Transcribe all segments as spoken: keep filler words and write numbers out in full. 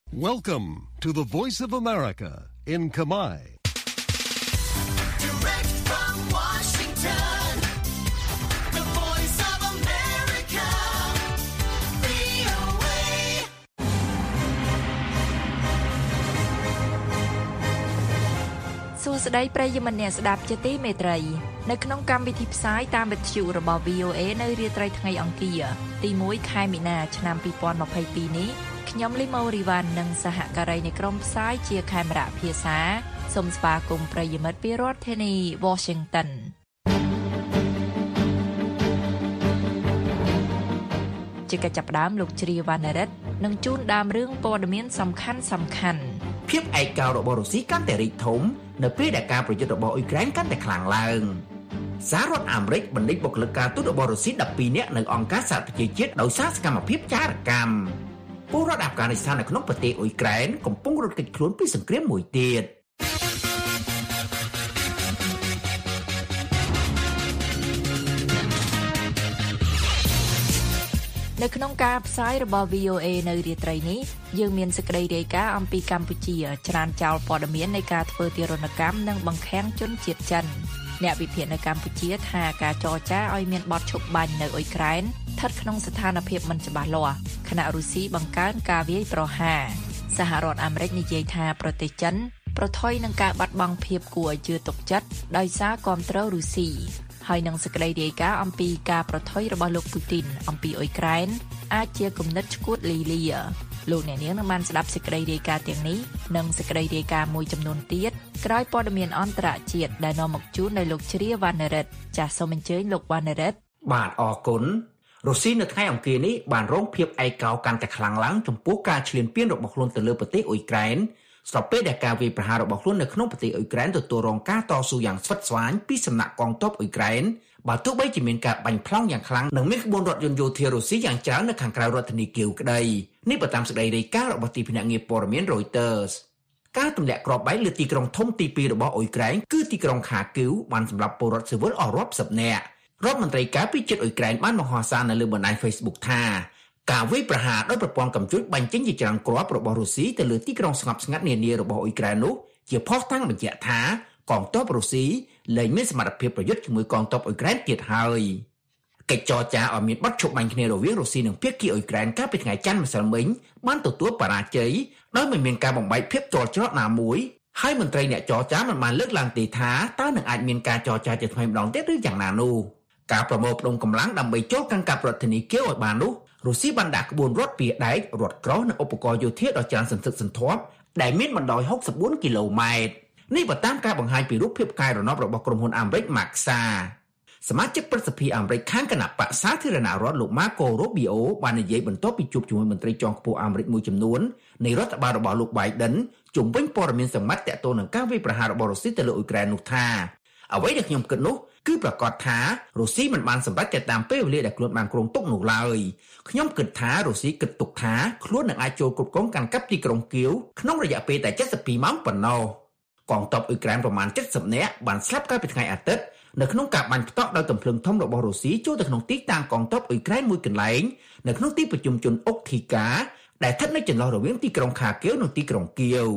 Welcome to the Voice of America in Khmer. Direct from Washington, the Voice of America, វី អូ เอសួស្តីប្រិយមិត្តអ្នកស្ដាប់ជាទីមេត្រីនៅក្នុងកម្មវិធីផ្សាយតាមវិទ្យុរបស់ វី អូ เอ នៅរាត្រីថ្ងៃអង្គារទីមួយខែមីនាឆ្នាំពីរពាន់ម្ភៃពីរនេះខ្ញុំលីម៉ូរីវ៉ាន់និងសហការីនៃក្រុមផ្សាយជាខេមរៈភាសាសូមស្វាគមន៍ប្រិយមិត្តពីរដ្ឋធានី Washington ជាកិច្ចចាប់ផ្ដើមលោកជ្រាវណ្ណរិទ្ធនឹងជូនដើមរឿងព័ត៌មានសំខាន់សំខាន់ភាពឯកោរបស់រុស្ស៊ីកាន់តែរីកធំនៅពេលដែលការប្រយុទ្ធរបស់អ៊ុយក្រែនកាន់តែខ្លាំងឡើងសហរដ្ឋអាមេរិកបណ្ដេញបុគ្គលិកការទូតរបស់រុស្ស៊ីដប់ពីរនាក់នៅអង្គការសហប្រជាជាតិដោយសារសកម្មភាពចារកម្មពលរដ្ឋអាហ្វហ្គានីស្ថាននៅក្នុងប្រទេសអ៊ុយក្រែនកំពុងរត់គេចខ្លួនពីសង្គ្រាមមួយទៀតនៅក្នុងការផ្សាយរបស់ វី អូ เอ នៅរាត្រីនេះយើងមានសេចក្តីរាយការណ៍អំពីកម្ពុជាច្រានចោលព័ត៌មាននៃការធ្វើទារុណកម្មនិងបង្ខាំងជនជាតិចិនអ្នកវិភាគនៅកម្ពុជាថាការចរចាឲ្យមានបទឈប់បាញ់នៅអ៊ុយក្រែនស្ថិតក្នុងស្ថានភាពមិនច្បាស់លាស់ខណៈរុស្ស៊ីបង្កើនការវាយប្រហារសហរដ្ឋអាមេរិកនិយាយថាប្រទេសចិនប្រថុយនឹងការបាត់បង់ភាពគួរឲ្យជឿទុកចិត្តដោយសារគាំទ្ររុស្ស៊ីហើយនឹងសេចក្តីរាយការណ៍អំពីការប្រថុយរបស់លោកពូទីនអំពីអ៊ុយក្រែនអាចជាគំនិតឈួតលីលាលោកអ្នកនាងនឹងបានស្ដាប់សេចក្តីរាយការណ៍ទាំងនេះនិងសេចក្តីរាយការណ៍មួយចំនួនទៀតក្រោយព័ត៌មានអន្តរជាតិដែលនាំមកជូនដោយលោកជ្រាវណ្ណរិទ្ធចាសសូមអញ្ជើញលោកវណ្ណរិទ្ធបាទអរគុណរុស្ស៊ីនៅថ្ងៃអង្គារនេះបានរងភាពឯកោកាន់តែខ្លាំងឡើងចំពោះការឈ្លានពានរបស់ខ្លួនទៅលើប្រទេសអ៊ុយក្រែនស្របពេលដែលការវាយប្រហាររបស់ខ្លួននៅក្នុងប្រទេសអ៊ុយក្រែនទទួលរងការតស៊ូយ៉ាងស្វិតស្វាញពីសំណាក់កងទ័ពអ៊ុយក្រែនបើទោះបីជាមានការបាញ់ប្លង់យ៉ាងខ្លាំងនិងមានក្បួនរថយន្តយោធារុស្ស៊ីយ៉ាងច្រើននៅខាងក្រៅរដ្ឋធានីគៀវក្តីនេះបើតាមសេចក្តីរាយការណ៍របស់ទីភ្នាក់ងារព័ត៌មាន Reuters ការទម្លាក់គ្រាប់បែកលើទីក្រុងធំទីពីររបស់អ៊ុយក្រែនគឺទីក្រុងខាគីវបានសម្លាប់ពលរដ្ឋស៊ីវិលអស់រាប់សិបនាក់រដ្ឋមន្ត្រីការពារជាតិអ៊ុយក្រែនបានបង្ហោះសារនៅលើបណ្ដាញ Facebook ថាការវាយប្រហារដោយប្រព័ន្ធកំជួចបាញ់ចេញជាច្រើនគ្រាប់របស់រុស្ស៊ីទៅលើទីក្រុងស្ងប់ស្ងាត់នានារបស់អ៊ុយក្រែននោះជាភស្តុតាងបញ្ជាក់ថាកងទ័ពរុស្ស៊ីលែងមានសមត្ថភាពប្រយុទ្ធជាមួយកងទ័ពអ៊ុយក្រែនទៀតហើយកិច្ចចរចាឲ្យមានបទឈប់បាញ់គ្នារវាងរុស្ស៊ីនិងភាគីអ៊ុយក្រែនកាលពីថ្ងៃច័ន្ទម្សិលមិញបានទទួលបរាជ័យដោយមិនមានការបំបែកភាពទាល់ច្រកណាមួយហើយមន្ត្រីអ្នកចរចាមិនបានលើកឡើងទេថាតើនឹងអាចមានការចរចាជាថ្មីម្ដងទៀតឬយ៉ាងណានោះការប្រមូលផ្ដុំកម្លាំងដើម្បីចូលកាន់កាប់រដ្ឋធានីគៀវឲ្យបាននោះរុស្ស៊ីបានដាក់ក្បួនរថពីដែករថក្រោះនិងឧបករណ៍យោធាដ៏ច្រើនសន្ធឹកសន្ធាប់ដែលមានបណ្ដោយហុកសិបបួនគីឡូម៉ែត្រនេះបើតាមការបង្ហាញពីរូបភាពផ្កាយរណបរបស់ក្រុមហ៊ុនអាមេរិក Maxar សមាជិកប្រសិទ្ធិអាមេរិកខាងគណៈបក្សសាធារណរដ្ឋលោក Marco Rubio បាននិយាយបន្ទាប់ពីជួបជាមួយមន្ត្រីជាន់ខ្ពស់អាមេរិកមួយចំនួននៃរដ្ឋបាលរបស់លោក Biden ជុំវិញព័ត៌មានសម្បត្តិតាក់ទងនឹងការវាយប្រហាររបស់រុស្ស៊ីទៅលើអ៊ុយក្រែននោះថាអ្វីដែលខ្ញុំគិតនោះគឺប្រកាសថារុស្ស៊ីមិនបានសម្រេចទៅតាមពេលវេលាដែលខ្លួនបានគ្រោងទុកនោះឡើយខ្ញុំគិតថារុស្ស៊ីគិតទុកថាខ្លួននឹងអាចចូលគ្រប់គ្រងកាន់កាប់ទីក្រុងគៀវក្នុងរយៈពេលតែเจ็ดสิบពីរម៉ោងប៉ុណ្ណោះកងទ័ពអ៊ុយក្រែនប្រមាណเจ็ดสิบនាក់បានស្លាប់កាលពីថ្ងៃអាទិត្យនៅក្នុងការបាញ់ផ្តក់ដោយកាំភ្លើងធំរបស់រុស្ស៊ីចូលទៅក្នុងទីតាំងកងទ័ពអ៊ុយក្រែនមួយកន្លែងនៅក្នុងទីប្រជុំជនអុកធីកាដែលស្ថិតនៅចន្លោះរវាងទីក្រុងខាគៀវនិងទីក្រុងគៀវ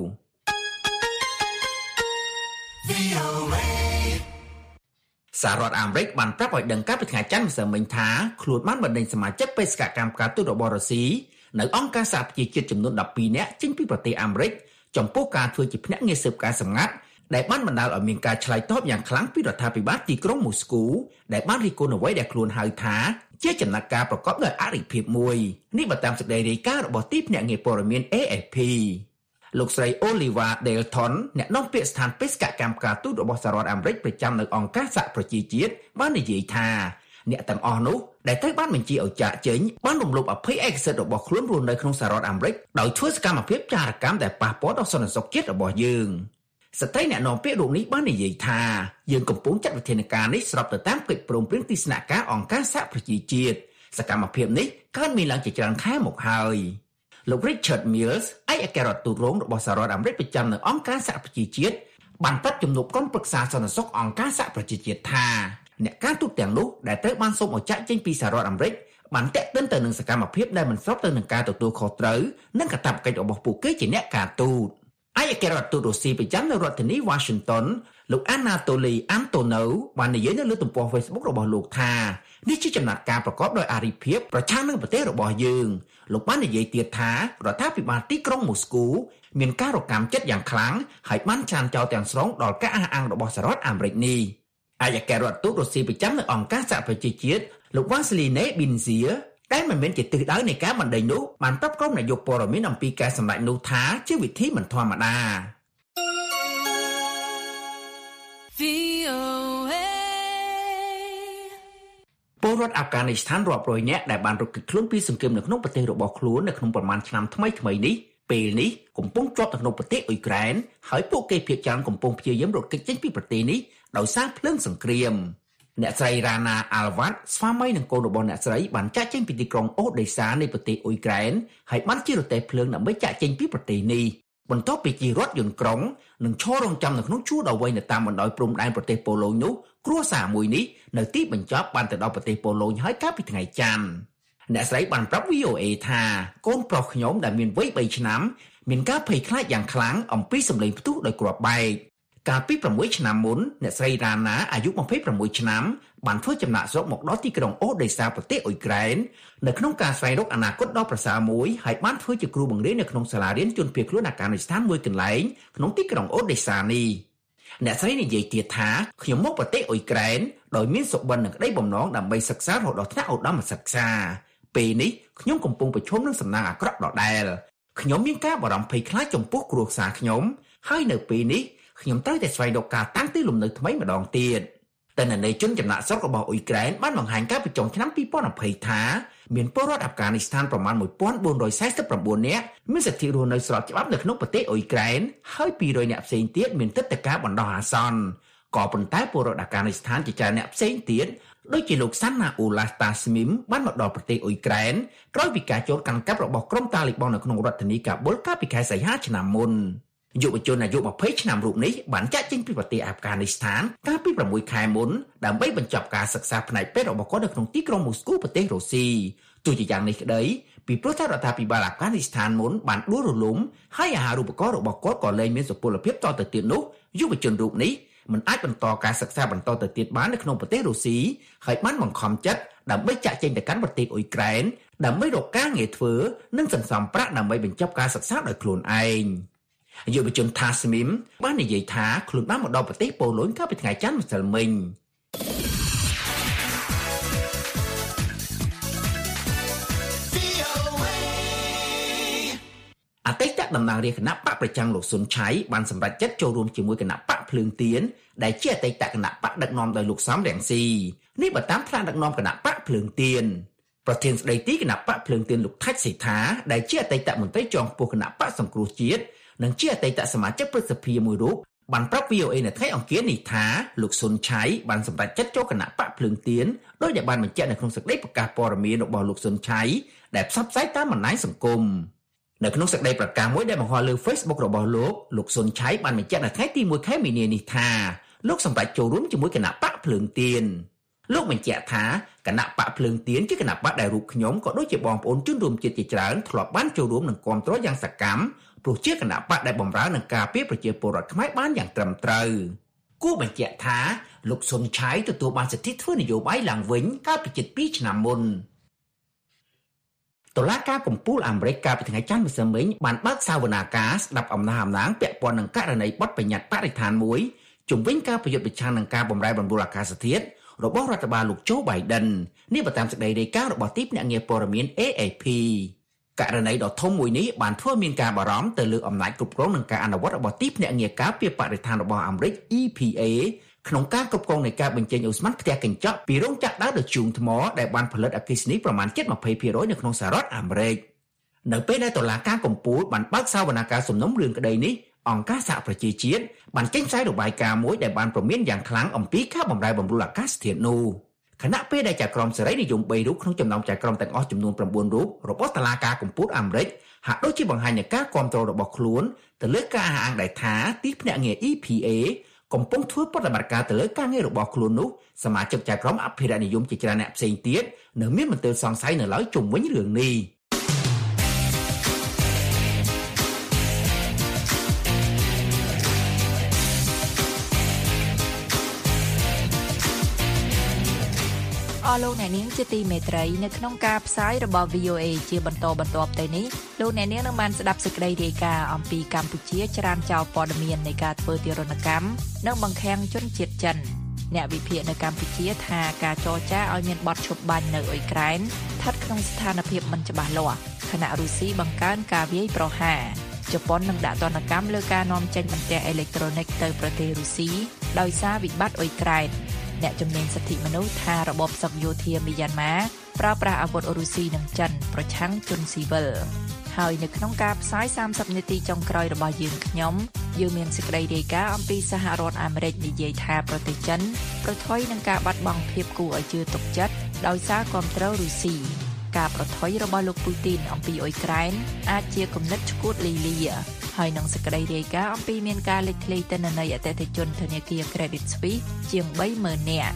សហរដ្ឋអាមេរិកបានប្រាប់ឲ្យដឹងកាលពីថ្ងៃច័ន្ទម្សិលមិញថាខ្លួនបានបណ្ដេញសមាជិកបេសកកម្មការទូតរបស់រុស្ស៊ីនៅអង្គការសហប្រជាជាតិចំនួនដប់ពីរនាក់ចេញពីប្រទេសអាមេរិកចំពោះការធ្វើជាភ្នាក់ងារស៊ើបការសម្ងាត់ដែលបានបណ្ដាលឲ្យមានការឆ្លើយតបយ៉ាងខ្លាំងពីរដ្ឋាភិបាលទីក្រុងមូស្គូដែលបានរិះគន់អ្វីដែលខ្លួនហៅថាជាចំណាត់ការប្រកបដោយអរិភាពមួយនេះបើតាមសេចក្តីរាយការណ៍របស់ទីភ្នាក់ងារព័ត៌មាន เอ เอฟ พี លោកស្រី Oliva Dalton អ្នកនាំពាក្យស្ថានបេសកកម្មការទូតរបស់សហរដ្ឋអាមេរិកប្រចាំនៅអង្គការសហប្រជាជាតិបាននិយាយថាអ្នកទាំងអស់នោះដែលត្រូវបានបញ្ជាឲ្យចាកចេញបានរំលោភអភ័យឯកសិទ្ធិរបស់ខ្លួនរស់នៅក្នុងសហរដ្ឋអាមេរិកដោយធ្វើសកម្មភាពចារកម្មដែលប៉ះពាល់ដល់សន្តិសុខជាតិរបស់យើងស្ត្រីអ្នកនាំពាក្យរូបនេះបាននិយាយថាយើងកំពុងចាត់វិធានការនេះស្របទៅតាមកិច្ចព្រមព្រៀងទីស្នាក់ការអង្គការសហប្រជាជាតិសកម្មភាពនេះកើតមានឡើងជាច្រើនខែមកហើយលោក Richard Mills ឯកអគ្គរដ្ឋទូតរងរបស់សហរដ្ឋអាមេរិកប្រចាំនៅអង្គការសហប្រជាជាតិបានប្រាប់ជំនួបក្រុមប្រឹក្សាសន្តិសុខអង្គការសហប្រជាជាតិថាអ្នកការទូតទាំងនោះដែលត្រូវបានសូមឲ្យចាក់ចេញពីសហរដ្ឋអាមេរិកបានតាក់ទិនទៅនឹងសកម្មភាពដែលមិនស្របទៅនឹងការទទួលខុសត្រូវនិងកាតព្វកិច្ចរបស់ពួកគេជាអ្នកការទូតឯកអគ្គរដ្ឋទូតរុស្ស៊ីប្រចាំនៅរដ្ឋធានី Washington លោក Anatoly Antonov បាននិយាយនៅលើទំព័រ Facebook របស់លោកថានេះជាចំណាត់ការប្រកបដោយអារីភាពប្រឆាំងនឹងប្រទេសរបស់យើងលោកបាននិយាយទៀតថារដ្ឋាភិបាលទីក្រុងមូស្គូមានការរកម្មចិត្តយ៉ាងខ្លាំងហើយបានចានចោលទាំងស្រុងដល់ការអះអាងរបស់សហរដ្ឋអាមេរិកនេះឯកអគ្គរដ្ឋទូតរុស្ស៊ីប្រចាំនៅអង្គការសហប្រជាជាតិលោក Vasily Nebenzia ដែលមិនមែនជាទិសដៅនៃការបណ្ដេញនោះបានប្រាប់ក្រុមនាយកព័ត៌មានអំពីការសម្ដែងនោះថាជាវិធីមិនធម្មតាពលរដ្ឋអាហ្វហ្គានីស្ថានរាប់រយនាក់ដែលបានរត់គេចខ្លួនពីសង្គ្រាមនៅក្នុងប្រទេសរបស់ខ្លួននៅក្នុងប្រមាណឆ្នាំថ្មីៗនេះពេលនេះកំពុងជាប់នៅក្នុងប្រទេសអ៊ុយក្រែនហើយពួកគេភាគច្រើនកំពុងព្យាយាមរត់គេចចេញពីប្រទេសនេះដោយសារភ្លើងសង្គ្រាមអ្នកស្រី Rana Alvat ស្វាមីនិងកូនរបស់អ្នកស្រីបានចាកចេញពីទីក្រុងអូដេសានៃប្រទេសអ៊ុយក្រែនហើយបានជិះរទេះភ្លើងដើម្បីចាកចេញពីប្រទេសនេះបន្ទាប់ពីជិះរថយន្តក្រុងនិងឈររងចាំនៅក្នុងជួរដ៏វែងនៅតាមបណ្ដោយព្រំដែនប្រទេសប៉ូឡូញនោះគ្រួសារមួយនេះនៅទីបញ្ចប់បានទៅដល់ប្រទេសប៉ូឡូញហើយកាលពីថ្ងៃច័ន្ទអ្នកស្រីបានប្រាប់ វី អូ អេ ថាកូនប្រុសខ្ញុំដែលមានវ័យបីឆ្នាំមានការភ័យខ្លាចយ៉ាងខ្លាំងអំពីសម្លេងផ្ទុះដោយគ្រាប់បែកកាលពីប្រាំមួយឆ្នាំមុនអ្នកស្រី Rana អាយុยี่สิบหกឆ្នាំបានធ្វើចំណាកស្រុកមកដល់ទីក្រុងអូដេសាប្រទេសអ៊ុយក្រែននៅក្នុងការស្វែងរកអនាគតដ៏ប្រសើរមួយហើយបានធ្វើជាគ្រូបង្រៀននៅក្នុងសាលារៀនជនភៀសខ្លួនអាហ្វហ្គានីស្ថានមួយកន្លែងក្នុងទីក្រុងអូដេសានេះអ្នកស្រីនិយាយទៀតថាខ្ញុំមកប្រទេសអ៊ុយក្រែនដោយមានសុបិននិងក្តីបំណងដើម្បីសិក្សារហូតដល់ថ្នាក់ឧត្តមសិក្សាពេលនេះខ្ញុំកំពុងប្រឈមនឹងសំណាងអាក្រក់ដដែលខ្ញុំមានការបារម្ភភ័យខ្លាចចំពោះគ្រួសារខ្ញុំហើយនៅពេលនេះខ្ញុំត្រូវតែស្វែងរកការតាំងទីលំនៅថ្មីម្ដងទៀតតែនៅនៃជនចំណាក់ស្រុករបស់អ៊ុយក្រែនបានបង្ហាញកាលពីចុងឆ្នាំยี่สิบยี่สิบថាមានពលរដ្ឋអាហ្វហ្គានីស្ថានប្រមាណmột nghìn bốn trămสี่สิบเก้าនាក់មានសិទ្ធិរស់នៅស្របច្បាប់នៅក្នុងប្រទេសអ៊ុយក្រែនហើយពីររយនាក់ផ្សេងទៀតមានទិដ្ឋាការបណ្ដោះអាសន្នក៏ប៉ុន្តែពលរដ្ឋអាហ្វហ្គានីស្ថានជាច្រើនអ្នកផ្សេងទៀតដូចជាលោក Sanna Ullah Tasmim បានមកដល់ប្រទេសអ៊ុយក្រែនក្រោយពីការចូលកាន់កាប់របស់ក្រុមតាលីបង់នៅក្នុងរដ្ឋធានីកាប៊ុលកាលពីខែសីហាឆ្នាំមុនយុវជនអាយុยี่สิบឆ្នាំរូបនេះបានចាកចេញពីប្រទេសអាហ្វហ្គានីស្ថានកាលពីប្រាំមួយខែមុនដើម្បីបញ្ចប់ការសិក្សាផ្នែកពេទ្យរបស់គាត់នៅក្នុងទីក្រុងមូស្គូប្រទេសរុស្ស៊ីទោះជាយ៉ាងនេះក្តីពីព្រោះថារដ្ឋាភិបាលអាហ្វហ្គានីស្ថានមុនបានដួលរលំហើយអាហារូបករណ៍របស់គាត់ក៏លែងមានសុពលភាពតទៅទៀតនោះយុវជនរូបនេះមិនអាចបន្តការសិក្សាបន្តទៅទៀតបាននៅក្នុងប្រទេសរុស្ស៊ីហើយបានបង្ខំចិត្តដើម្បីចាកចេញទៅកាន់ប្រទេសអ៊ុយក្រែនដើម្បីរកការងារធ្វើនិងសន្សំប្រាក់ដើម្បីបញ្ចប់ការសិក្សាដោយខ្លួនឯងយុវជន Tasmim បាននិយាយថាខ្លួនបានមកដល់ប្រទេសប៉ូឡូញកាលពីថ្ងៃច័ន្ទម្សិលមិញអតីតតំណាងរាជគណៈបកប្រចាំលោកស៊ុនឆៃបានសម្រេចចិត្តចូលរួមជាមួយគណៈបកភ្លើងទៀនដែលជាអតីតគណៈបកដឹកនាំដោយលោកសំរងស៊ីនេះបើតាមថ្នាក់ដឹកនាំគណៈបកភ្លើងទៀនប្រធានស្ដីទីគណៈបកភ្លើងទៀនលោកថាច់សីថាដែលជាអតីតមន្ត្រីជាន់ខ្ពស់គណៈបកសង្គ្រោះជាតិនិងជាអតីតសមាជិកព្រឹទ្ធសភាមួយរូបបានប្រាប់ វី អូ អេ នៅថ្ងៃអង្គារនេះថាលោកស៊ុនឆៃបានសម្រេចចិត្តចូលគណៈបកភ្លើងទៀនដោយដែលបានបញ្ជាក់នៅក្នុងសេចក្តីប្រកាសព័ត៌មានរបស់លោកស៊ុនឆៃដែលផ្សព្វផ្សាយតាមបណ្ដាញសង្គមនៅក្នុងសេចក្តីប្រកាសមួយដែលបង្ហោះលើ Facebook របស់លោកលោកស៊ុនឆៃបានបញ្ជាក់នៅថ្ងៃទីមួយខែមីនានេះថាលោកសម្រេចចូលរួមជាមួយគណៈបកភ្លើងទៀនលោកបញ្ជាក់ថាគណៈបកភ្លើងទៀនជាគណៈបកដែលរូបខ្ញុំក៏ដូចជាបងប្អូនជនរួមជាតិជាច្រើនធ្លាប់បានចូលរួមនិងគាំទ្រយ៉ាងសកម្មព្រោះជាគណៈបកដែលបម្រើនឹងការពារប្រជាពលរដ្ឋខ្មែរបានយ៉ាងត្រឹមត្រូវគួរបញ្ជាក់ថាលោកស៊ុនឆៃទទួលបានសិទ្ធិធ្វើនយោបាយឡើងវិញកាលពីជិតពីរឆ្នាំមុនតុលាការកំពូលអាមេរិកកាលពីថ្ងៃច័ន្ទម្សិលមិញបានបើកសវនាការស្ដាប់អំណះអំណាងពាក់ព័ន្ធនឹងករណីបទបញ្ញត្តិបរិស្ថានមួយជំវិញការប្រយុទ្ធប្រឆាំងនឹងការបម្រែបម្រួលអាកាសធាតុរបស់រដ្ឋបាលលោក Joe Biden នេះបើតាមសេចក្តីរាយការណ៍របស់ទីភ្នាក់ងារព័ត៌មាន A A P ករណីដ៏ធំមួយនេះបានធ្វើមានការបារម្ភទៅលើអំណាចគ្រប់គ្រងនិងការអនុវត្តរបស់ទីភ្នាក់ងារការពារបរិស្ថានរបស់អាមេរិក E P A ក្នុងការគ្រប់គ្រងនៃការបញ្ចេញឧស្ម័នផ្ទះកញ្ចក់ពីរោងចក្រដើរដោយធ្យូងថ្មដែលបានផលិតអគ្គិសនីប្រមាណជិតยี่สิบភាគរយនៅក្នុងសហរដ្ឋអាមេរិកនៅពេលដែលតុលាការកំពូលបានបើកសវនាការសំណុំរឿងក្តីនេះអង្គការសហប្រជាជាតិបានចេញផ្សាយរបាយការណ៍មួយដែលបានព្រមានយ៉ាងខ្លាំងអំពីការបម្រែបម្រួលអាកាសធាតុនោះខណៈពេលដែលចៅក្រមសេរីនិយមបីរូបក្នុងចំណោមចៅក្រមទាំងអស់ចំនួន9រូបរបស់តុលាការកំពូលអាមេរិកហាក់ដូចជាបង្ហាញនូវការគាំទ្ររបស់ខ្លួនទៅលើការអះអាងដែលថាទីភ្នាក់ងារ E P A កំពុងធ្វើបដិបត្តិការទៅលើការងាររបស់ខ្លួននោះសមាជិកចៅក្រមអភិរក្សនិយមជាច្រើនអ្នកផ្សេងទៀតនៅមានមន្ទិលសង្ស័យនៅឡើយជុំវិញរឿងនេះអស់លោកអ្នកនាងជាទីមេត្រីនៅក្នុងការផ្សាយរបស់ វី អូ អេ ជាបន្តបន្ទាប់ទៅនេះលោកអ្នកនាងនឹងបានស្ដាប់សេចក្តីរាយការណ៍អំពីកម្ពុជាច្រានចោលព័ត៌មាននៃការធ្វើទារុណកម្មនិងបង្ខាំងជនជាតិចិនអ្នកវិភាគនៅកម្ពុជាថាការចរចាឲ្យមានបទឈប់បាញ់នៅអ៊ុយក្រែនស្ថិតក្នុងស្ថានភាពមិនច្បាស់លាស់ខណៈរុស្ស៊ីបង្កើនការវាយប្រហារជប៉ុននឹងដាក់ទណ្ឌកម្មលើការនាំចេញបន្ទះអេឡិចត្រូនិកទៅប្រទេសរុស្ស៊ីដោយសារវិបត្តិអ៊ុយក្រែនអ្នកជំនាញសិទ្ធិមនុស្សថារបបសឹកយោធាមីយ៉ាន់ម៉ាប្រើប្រាស់អាវុធរុស្ស៊ីនិងចិនប្រឆាំងជនស៊ីវិលហើយនៅក្នុងការផ្សាយសាមសិបនាទីចុងក្រោយរបស់យើងខ្ញុំយើងមានសេចក្តីរាយការណ៍អំពីសហរដ្ឋអាមេរិកនិយាយថាប្រទេសចិនប្រថុយនឹងការបាត់បង់ភាពគួរឲ្យជឿទុកចិត្តដោយសារគាំទ្ររុស្ស៊ីការប្រថុយរបស់លោកពូទីនអំពីអ៊ុយក្រែនអាចជាគំនិតឈួតលីលាហើយនឹងសេចក្តីរាយការណ៍អំពីមានការលេចធ្លាយទិន្នន័យអតិថិជនធនាគារ Credit Suisse ជាង បីម៉ឺន នាក់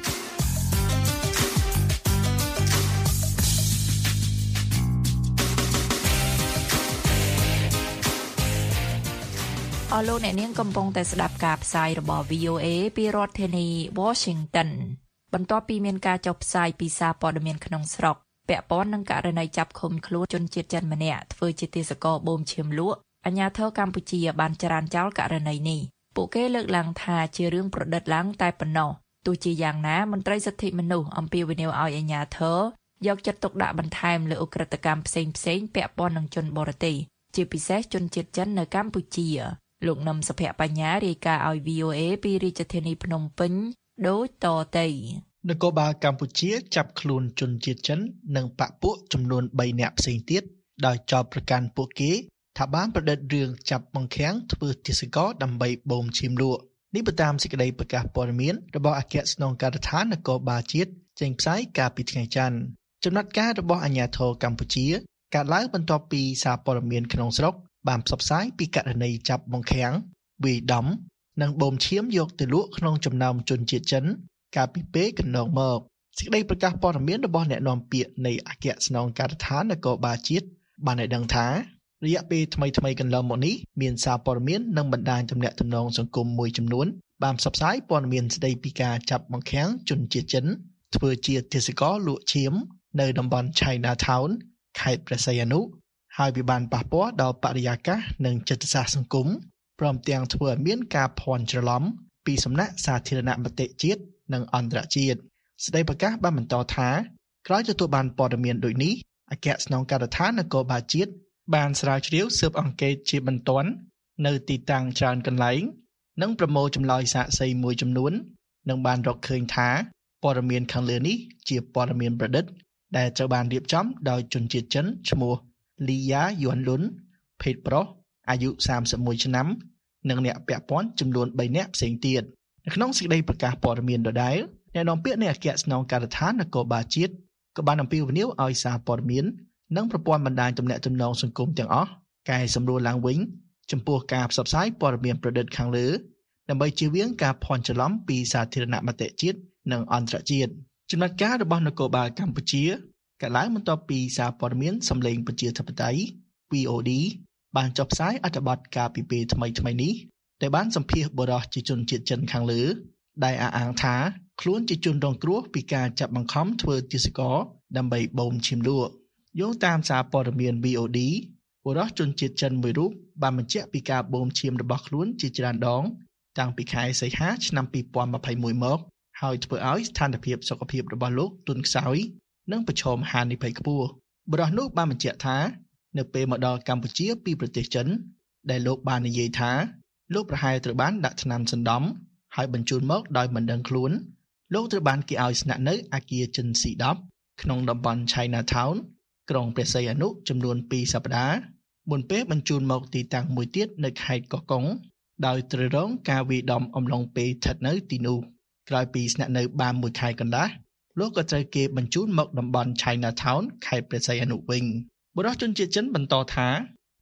អស់លោកអ្នកនាងកំពុងតែស្ដាប់ការផ្សាយរបស់ វី អូ អេ ពីរដ្ឋធានី Washington បន្ទាប់ពីមានការចុះផ្សាយពីសារព័ត៌មានក្នុងស្រុកពាក់ព័ន្ធនឹងករណីចាប់ឃុំខ្លួនជនជាតិចិនម្នាក់ធ្វើជាទេសករបូមឈាមលក់អាជ្ញាធរកម្ពុជាបានច្រានចោលករណីនេះពួកគេលើកឡើងថាជារឿងប្រឌិតឡើងតែប៉ុណ្ណោះទោះជាយ៉ាងណាមន្ត្រីសិទ្ធិមនុស្សអំពាវនាវឲ្យអាជ្ញាធរយកចិត្តទុកដាក់បន្ថែមលើឧក្រិដ្ឋកម្មផ្សេងៗពាក់ព័ន្ធនឹងជនបរទេសជាពិសេសជនជាតិចិននៅកម្ពុជាលោកនឹមសុភ័ក្របញ្ញារាយការណ៍ឲ្យ វី អូ អេ ពីរាជធានីភ្នំពេញដូចតទៅនគរបាលកម្ពុជាចាប់ខ្លួនជនជាតិចិននិងបកពួកចំនួនបីនាក់ផ្សេងទៀតដោយចោទប្រកាន់ពួកគេថាបានប្រឌិតរឿងចាប់បង្ខាំងធ្វើទេសកលដើម្បីបូមឈាមលក់នេះបើតាមសេចក្តីប្រកាសព័ត៌មានរបស់អគ្គស្នងការដ្ឋាននគរបាលជាតិចេញផ្សាយកាលពីថ្ងៃច័ន្ទចំណាត់ការរបស់អាជ្ញាធរកម្ពុជាកើតឡើងបន្ទាប់ពីសារព័ត៌មានក្នុងស្រុកបានផ្សព្វផ្សាយពីករណីចាប់បង្ខាំងវាយដំនិងបូមឈាមយកទៅលក់ក្នុងចំណោមជនជាតិចិនកាលពីពេលកន្លងមកសេចក្តីប្រកាសព័ត៌មានរបស់អ្នកនាំពាក្យនៃអគ្គស្នងការដ្ឋាននគរបាលជាតិបានឲ្យដឹងថារយៈពេលថ្មីថ្មីកន្លងមកនេះមានសារព័ត៌មាននិងបណ្ដាញទំនាក់ទំនងសង្គមមួយចំនួនបានផ្សព្វផ្សាយព័ត៌មានស្តីពីការចាប់បង្ខាំងជនជាតិចិនធ្វើជាទេសកលលក់ឈាមនៅតំបន់ Chinatown ខេត្តព្រះសីហនុហើយវាបានប៉ះពាល់ដល់បរិយាកាសនិងចិត្តសាស្ត្រសង្គមព្រមទាំងធ្វើឲ្យមានការភ័ន្តច្រឡំពីសំណាក់សាធារណមតិជាតិនិងអន្តរជាតិស្តីប្រកាសបានបន្តថាក្រោយទទួលបានព័ត៌មានដូចនេះអគ្គស្នងការដ្ឋាននគរបាលជាតិបានស្រាវជ្រាវស៊ើបអង្កេតជាបន្ទាន់នៅទីតាំងច្រើនកន្លែងនិងប្រមូលចម្លើយសាក្សីមួយចំនួននិងបានរកឃើញថាព័ត៌មានខាងលើនេះជាព័ត៌មានប្រឌិតដែលត្រូវបានរៀបចំដោយជនជាតិចិនឈ្មោះលីយ៉ាយួនលុនភេទប្រុសអាយុសាមសិបមួយឆ្នាំនិងអ្នកពាក់ព័ន្ធចំនួនបីនាក់ផ្សេងទៀតនៅក្នុងសេចក្តីប្រកាសព័ត៌មានដដែលអ្នកនាំពាក្យនៃអគ្គស្នងការដ្ឋាននគរបាលជាតិក៏បានអំពាវនាវឲ្យសារព័ត៌មាននិងប្រព័ន្ធបណ្ដាញទំនាក់ទំនងសង្គមទាំងអស់កែសម្រួលឡើងវិញចំពោះការផ្សព្វផ្សាយព័ត៌មានប្រឌិតខាងលើដើម្បីជៀសវាងការភ័ន្តច្រឡំពីសាធារណមតិជាតិនិងអន្តរជាតិចំណាត់ការរបស់នគរបាលកម្ពុជាកាលឡើងបន្ទាប់ពីសារព័ត៌មានសម្លេងប្រជាធិបតេយ្យ វី អូ ឌី បានចុះផ្សាយអត្ថបទកាលពីពេលថ្មីថ្មីនេះដែលបានសម្ភាសន៍បុរសជាជនជាតិចិនខាងលើដែលអះអាងថាខ្លួនជាជនរងគ្រោះពីការចាប់បង្ខំធ្វើទេសកលដើម្បីបូមឈាមលក់យោងតាមសារព័ត៌មាន វី អូ ឌី បុរសជនជាតិចិនមួយរូបបានបញ្ជាក់ពីការបូមឈាមរបស់ខ្លួនជាច្រើនដងតាំងពីខែសីហាឆ្នាំពីរពាន់ម្ភៃមួយមកហើយធ្វើឲ្យស្ថានភាពសុខភាពរបស់លោកទន់ខ្សោយនិងប្រឈមហានិភ័យខ្ពស់បុរសនោះបានបញ្ជាក់ថានៅពេលមកដល់កម្ពុជាពីប្រទេសចិនដែលលោកបាននិយាយថាលោកប្រហែលត្រូវបានដាក់ថ្នាំសណ្ដំហើយបញ្ជូនមកដោយមិនដឹងខ្លួនលោកត្រូវបានគេឲ្យស្នាក់នៅអគារចិន ស៊ី ដប់ ក្នុងតំបន់ Chinatown ក្រុងព្រះសីហនុចំនួនពីរសប្តាហ៍មុនពេលបញ្ជូនមកទីតាំងមួយទៀតនៅខេត្តកោះកុងដោយត្រូវរងការវាយដំអំឡុងពេលស្ថិតនៅទីនោះក្រោយពីស្នាក់នៅបានមួយខែកន្លះលោកក៏ត្រូវគេបញ្ជូនមកតំបន់ Chinatown ខេត្តព្រះសីហនុវិញបុរសជនជាតិចិនបន្តថា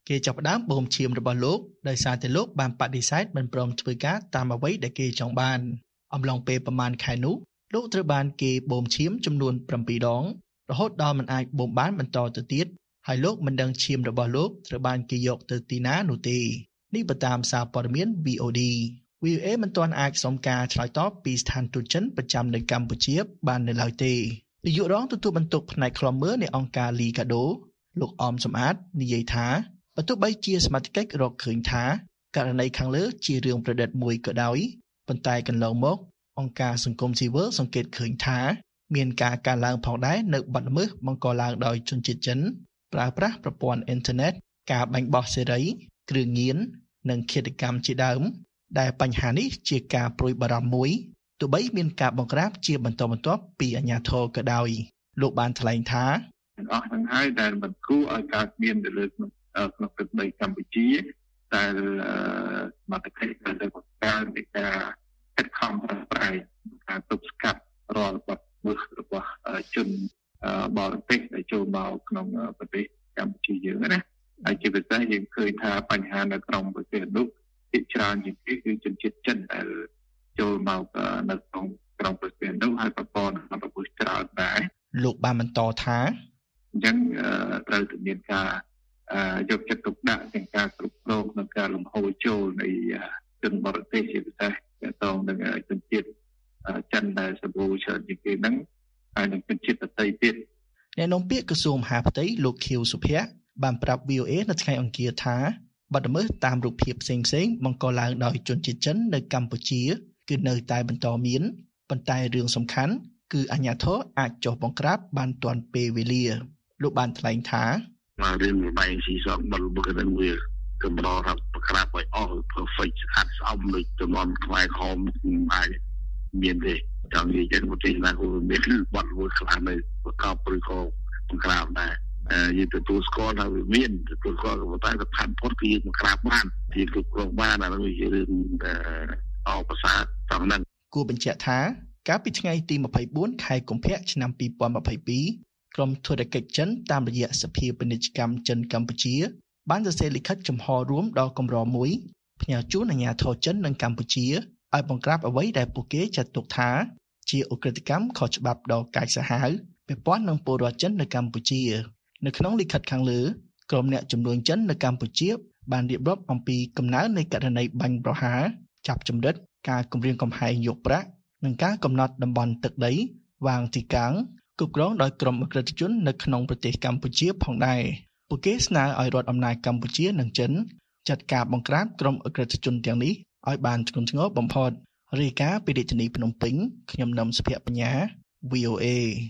គេចាប់ផ្ដើមបូមឈាមរបស់លោកដោយសារតែលោកបានបដិសេធមិនព្រមធ្វើការតាមអ្វីដែលគេចង់បានអំឡុងពេលប្រមាណខែនោះលោកត្រូវបានគេបូមឈាមចំនួន7ដងរហូតដល់មិនអាចបូមបានបន្តទៅទៀតហើយលោកមិនដឹងឈាមរបស់លោកត្រូវបានគេយកទៅទីណានោះទេនេះបើតាមសារព័ត៌មាន V O D V O A មិនទាន់អាចសុំការឆ្លើយតបពីស្ថានទូតចិនប្រចាំនៅកម្ពុជាបាននៅឡើយទេនាយករងទទួលបន្ទុកផ្នែកឃ្លាំមើលនៃអង្គការ Liga do លោកអមសំអាតនិយាយថាបើទោះបីជាសមាជិករកឃើញថាករណីខាងលើជារឿងប្រឌិតមួយក៏ដោយប៉ុន្តែកន្លងមកអង្គការសង្គមស៊ីវិលសង្កេតឃើញថាមានការកើនឡើងផងដែរនៅបទល្មើសបង្កឡើងដោយជនជាតិចិនប្រើប្រាស់ប្រព័ន្ធអ៊ីនធឺណិតការបាញ់បោះសេរីគ្រឿងញៀននិងឃាតកម្មជាដើមដែលបញ្ហានេះជាការព្រួយបារម្ភមួយទោះបីមានការបង្ក្រាបជាបន្តបន្ទាប់ពីអាជ្ញាធរក៏ដោយលោកបានថ្លែងថាទាំងអស់ទាំងហើយដែលមិនគួរឲ្យកើតមានទៅលើក្នុងក្នុងទឹកដីកម្ពុជាតែសមត្ថកិច្ចដែលបង្កើននៃការខិតខំប្រឹងប្រែងការទប់ស្កាត់រាល់បទល្មើសរបស់ជនបរទេសដែលចូលមកក្នុងប្រទេសកម្ពុជាយើងណាហើយជាពិសេសយើងឃើញថាបញ្ហានៅក្នុងប្រទេសនោះជាច្រើនជាងគេគឺជនជាតិចិនដែលចូលមកនៅក្នុងក្នុងប្រទេសនោះហើយប្រព័ន្ធរបស់ពលច្រើនដែរលោកបានបន្តថាអញ្ចឹងត្រូវតែមានការយកចិត្តទុកដាក់ក្នុងការគ្រប់គ្រងនិងការលំហូរចូលនៃជនបរទេសជាពិសេសទាក់ទងនឹងជនជាតិចិនដែលសម្បូរច្រើនជាងគេហ្នឹងហើយនឹងជនជាតិដទៃទៀតអ្នកនាំពាក្យក្រសួងមហាផ្ទៃលោកខៀវសុភ័ក្របានប្រាប់ V O A នៅថ្ងៃអង្គារថាបទល្មើសតាមរូបភាពផ្សេងៗបង្កឡើងដោយជនជាតិចិននៅកម្ពុជាគឺនៅតែបន្តមានប៉ុន្តែរឿងសំខាន់គឺអាជ្ញាធរអាចចុះបង្ក្រាបបានទាន់ពេលវេលាលោកបានថ្លែងថាមករឿងបែងស៊ីសងបលបុកនឹងវាកម្ររាប់បង្ក្រាបឲ្យអស់ perfect ស្អាតស្អំដូចចំនួនខ្វាយខំអាចមានទេចង់និយាយចឹងប្រទេសណាក៏មានបទល្មើសខ្លះនៅប្រកបឬក៏បង្ក្រាបដែរយើងទទួលស្គាល់ថាវាមានទទួលស្គាល់ក៏តែស្ថានភាពគឺយើងបង្ក្រាបបានជាគ្រប់គ្រងបានអានោះជារឿងអបប្រសាទត្រង់ហ្នឹងគួរបញ្ជាក់ថាកាលពីថ្ងៃទីម្ភៃបួនខែកុម្ភៈឆ្នាំពីរពាន់ម្ភៃពីរក្រុមធុរកិច្ចចិនតាមរយៈសភាពាណិជ្ជកម្មចិនកម្ពុជាបានសរសេរលិខិតចំហរួមដល់កម្រមួយផ្ញើជូនអាជ្ញាធរចិននិងកម្ពុជាឲ្យបង្ក្រាបអ្វីដែលពួកគេចាត់ទុកថាជាឧក្រិដ្ឋកម្មខុសច្បាប់ដ៏កាចសាហាវពាក់ព័ន្ធនឹងពលរដ្ឋចិននៅកម្ពុជានៅក្នុងលិខិតខាងលើក្រុមអ្នកជំនួញចិននៅកម្ពុជាបានរៀបរាប់អំពីកំណើននៃករណីបាញ់ប្រហារចាប់ចម្រិតការគំរាមកំហែងយកប្រាក់និងការកំណត់តំបន់ទឹកដីវាងទីកាំងគ្រប់គ្រងដោយក្រុមអក្រិតជននៅក្នុងប្រទេសកម្ពុជាផងដែរពួកគេស្នើឲ្យរដ្ឋអំណាចកម្ពុជានិងចិនចាត់ការបង្ក្រាបក្រុមអក្រិតជនទាំងនេះឲ្យបានធ្ងន់ធ្ងរបំផុតរាយការណ៍ពីរាជធានីភ្នំពេញខ្ញុំនឹមសុភ័ក្របញ្ញា V O A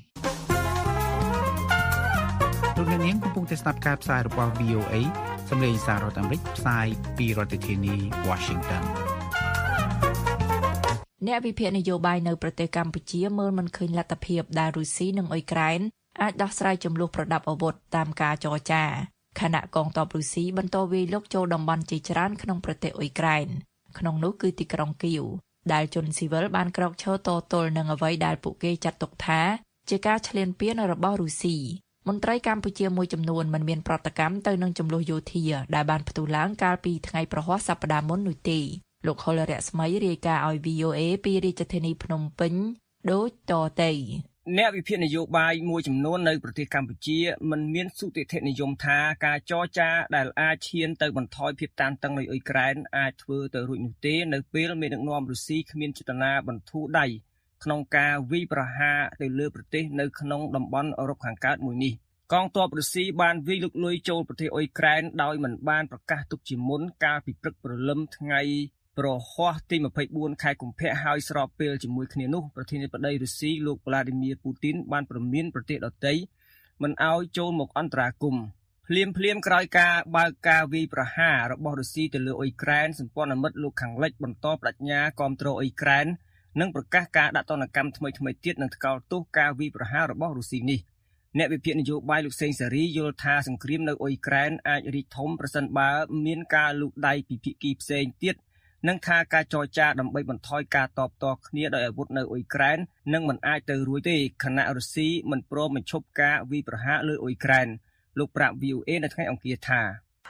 លោកអ្នកនាងកំពុងតែស្ដាប់ការផ្សាយរបស់ V O A សម្លេងសាររដ្ឋអាមេរិកផ្សាយពីរដ្ឋធានី Washington អ្នកវិភាគនយោបាយនៅប្រទេសកម្ពុជាមើលមិនឃើញលទ្ធភាពដែលរុស្ស៊ីនិងអ៊ុយក្រែនអាចដោះស្រាយចំនួនប្រដាប់អាវុធតាមការចរចាខណៈកងទ័ពរុស្ស៊ីបន្តវាយលុកចូលតំបន់ជាច្រើនក្នុងប្រទេសអ៊ុយក្រែនក្នុងនោះគឺទីក្រុងគីវដែលជនស៊ីវិលបានក្រោកឈរតទល់នឹងអ្វីដែលពួកគេចាត់ទុកថាជាការឈ្លានពានរបស់រុស្ស៊ីមន្ត្រីកម្ពុជាមួយចំនួនមិនមានប្រតិកម្មទៅនឹងចំនួនយោធាដែលបានផ្ទុះឡើងកាលពីថ្ងៃប្រហ័សសប្តាហ៍មុននោះទេលោកហុលរស្មីរាយការណ៍ឲ្យ V O A ពីរាជធានីភ្នំពេញដូចតទៅអ្នកវិភាគនយោបាយមួយចំនួននៅប្រទេសកម្ពុជាមិនមានសុទិដ្ឋិនិយមថាការចរចាដែលអាចឈានទៅបន្ថយភាពតានតឹងនៃអ៊ុយក្រែនអាចធ្វើទៅរួចនោះទេនៅពេលមេដឹកនាំរុស្ស៊ីគ្មានចេតនាបន្ធូរដៃក្នុងការវាយប្រហារទៅលើប្រទេសនៅក្នុងតំបន់អឺរ៉ុបខាងកើតមួយនេះកងទ័ពរុស្ស៊ីបានវាយលុកលុយចូលប្រទេសអ៊ុយក្រែនដោយមិនបានប្រកាសទុកជាមុនកាលពីព្រឹកព្រលឹមថ្ងៃប្រហ័សទីម្ភៃបួនខែកុម្ភៈហើយស្របពេលជាមួយគ្នានោះប្រធានាធិបតីរុស្ស៊ីលោក Vladimir Putin បានព្រមានប្រទេសដទៃមិនឲ្យចូលមកអន្តរាគមន៍ភ្លាមភ្លាមក្រោយការបើកការវាយប្រហាររបស់រុស្ស៊ីទៅលើអ៊ុយក្រែនសម្ព័ន្ធមិត្តលោកខាងលិចបន្តបដិញ្ញាគាំទ្រអ៊ុយក្រែននិងប្រកាសការដាក់ទណ្ឌកម្មថ្មីថ្មីទៀតនឹងថ្កោលទោសការវាយប្រហាររបស់រុស្ស៊ីនេះអ្នកវិភាគនយោបាយលោកសេងសេរីយល់ថាសង្គ្រាមនៅអ៊ុយក្រែនអាចរីកធំប្រសិនបើមានការលូកដៃពីភាគីផ្សេងទៀតនិងថាការចរចាដើម្បីបន្ថយការតបតគ្នាដោយអាវុធនៅអ៊ុយក្រែននឹងមិនអាចទៅរួចទេខណៈរុស្ស៊ីមិនព្រមបញ្ឈប់ការវាយប្រហារលើអ៊ុយក្រែនលោកប្រាប់ V O A នៅថ្ងៃអង្គារថា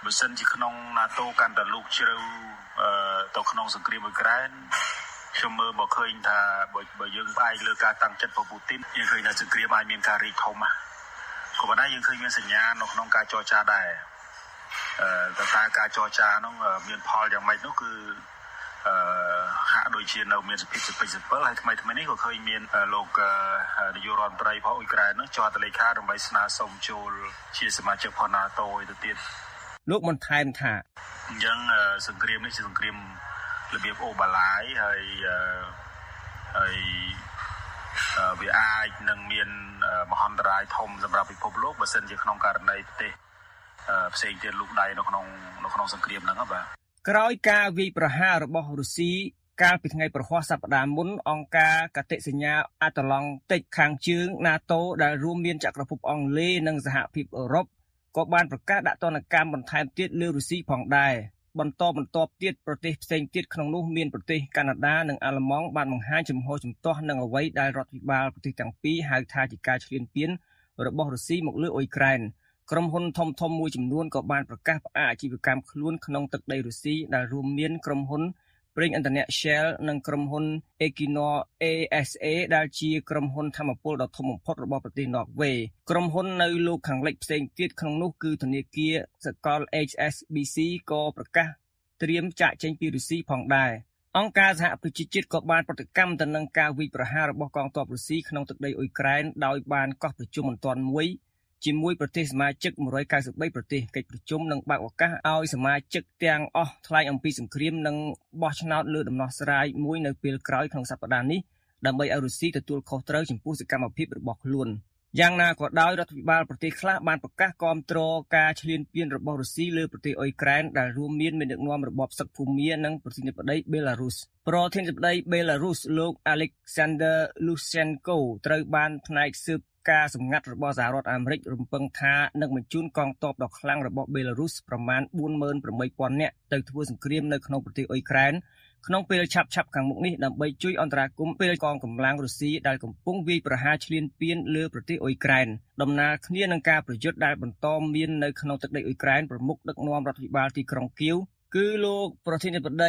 បើសិនជាក្នុង NATO កាន់តែលូកជ្រៅទៅក្នុងសង្គ្រាមអ៊ុយក្រែនខ្ញុំមើលមកឃើញថាបើយើងផ្អែកលើការតាំងចិត្តរបស់ពូទីនយើងឃើញថាសង្គ្រាមអាចមានការរីកធំណាស់ក៏ប៉ុន្តែយើងឃើញមានសញ្ញានៅក្នុងការចរចាដែរអឺតើការចរចានោះមានផលយ៉ាងម៉េចនោះគឺអឺហាក់ដូចជានៅមានសភាពសពិចសពិលហើយថ្មីថ្មីនេះក៏ឃើញមានលោកនាយករដ្ឋមន្ត្រីរបស់អ៊ុយក្រែននោះចុះហត្ថលេខាដើម្បីស្នើសុំចូលជាសមាជិកផង NATO ឯទៅទៀតលោកបានថែមថាអញ្ចឹងសង្គ្រាមនេះជាសង្គ្រាមរបៀបអូបាឡាយហើយហើយវាអាចនឹងមានមហន្តរាយធំសម្រាប់ពិភពលោកបើសិនជាក្នុងករណីប្រទេសផ្សេងទៀតលូកដៃនៅក្នុងនៅក្នុងសង្គ្រាមហ្នឹងបាទក្រោយការវាយប្រហាររបស់រុស្ស៊ីកាលពីថ្ងៃប្រហ័សសប្តាហ៍មុនអង្គការកតិសញ្ញាអាត្លង់តិកខាងជើង NATO ដែលរួមមានចក្រភពអង់គ្លេសនិងសហភាពអឺរ៉ុបក៏បានប្រកាសដាក់ទណ្ឌកម្មបន្ថែមទៀតលើរុស្ស៊ីផងដែរបន្តបន្ទាប់ទៀតប្រទេសផ្សេងទៀតក្នុងនោះមានប្រទេសកាណាដានិងអាល្លឺម៉ង់បានបង្ហាញជំហរជំទាស់នឹងអ្វីដែលរដ្ឋាភិបាលប្រទេសទាំងពីរហៅថាជាការឈ្លានពានរបស់រុស្ស៊ីមកលើអ៊ុយក្រែនក្រុមហ៊ុនធំៗមួយចំនួនក៏បានប្រកាសផ្អាកអាជីវកម្មខ្លួនក្នុងទឹកដីរុស្ស៊ីដែលរួមមានក្រុមហ៊ុនប្រេងឥន្ធនៈ Shell និងក្រុមហ៊ុន Equinor អេ អេស អេ ដែលជាក្រុមហ៊ុនថាមពលដ៏ធំបំផុតរបស់ប្រទេសន័រវេសក្រុមហ៊ុននៅលោកខាងលិចផ្សេងទៀតក្នុងនោះគឺធនាគារសកល H S B C ក៏ប្រកាសត្រៀមចាកចេញពីរុស្ស៊ីផងដែរអង្គការសហប្រជាជាតិក៏បានប្រតិកម្មទៅនឹងការវាយប្រហាររបស់កងទ័ពរុស្ស៊ីក្នុងទឹកដីអ៊ុយក្រែនដោយបានកោះប្រជុំបន្ទាន់មួយជាមួយប្រទេសសមាជិកone hundred ninety-threeប្រទេសកិច្ចប្រជុំនិងបើកឱកាសឲ្យសមាជិកទាំងអស់ថ្លែងអំពីសង្គ្រាមនិងបោះឆ្នោតលើដំណោះស្រាយមួយនៅពេលក្រោយក្នុងសប្តាហ៍នេះដើម្បីឲ្យរុស្ស៊ីទទួលខុសត្រូវចំពោះសកម្មភាពរបស់ខ្លួនយ៉ាងណាក៏ដោយរដ្ឋាភិបាលប្រទេសខ្លះបានប្រកាសគាំទ្រការឈ្លានពានរបស់រុស្ស៊ីលើប្រទេសអ៊ុយក្រែនដែលរួមមានមេដឹកនាំរបបសឹកភូមានិងប្រធានាធិបតីបេឡារុសប្រធានាធិបតីបេឡារុសលោក Alexander Lukashenko ត្រូវបានផ្នែកស៊ើបការសម្ងាត់របស់សហរដ្ឋអាមេរិករំពឹងថានឹងបញ្ជូនកងទ័ពដ៏ខ្លាំងរបស់បេឡារុសប្រមាណfour thousand eight hundredនាក់ទៅធ្វើសង្គ្រាមនៅក្នុងប្រទេសអ៊ុយក្រែនក្នុងពេលឆាប់ៗខាងមុខនេះដើម្បីជួយអន្តរាគមន៍ពេលកងកម្លាំងរុស្ស៊ីដែលកំពុងវាយប្រហារឈ្លានពានលើប្រទេសអ៊ុយក្រែនដំណើរគ្នានឹងការប្រយុទ្ធដែលបន្តមាននៅក្នុងទឹកដីអ៊ុយក្រែនប្រមុខដឹកនាំរដ្ឋាភិបាលទីក្រុងគៀវគឺលោកប្រធានាធិបតី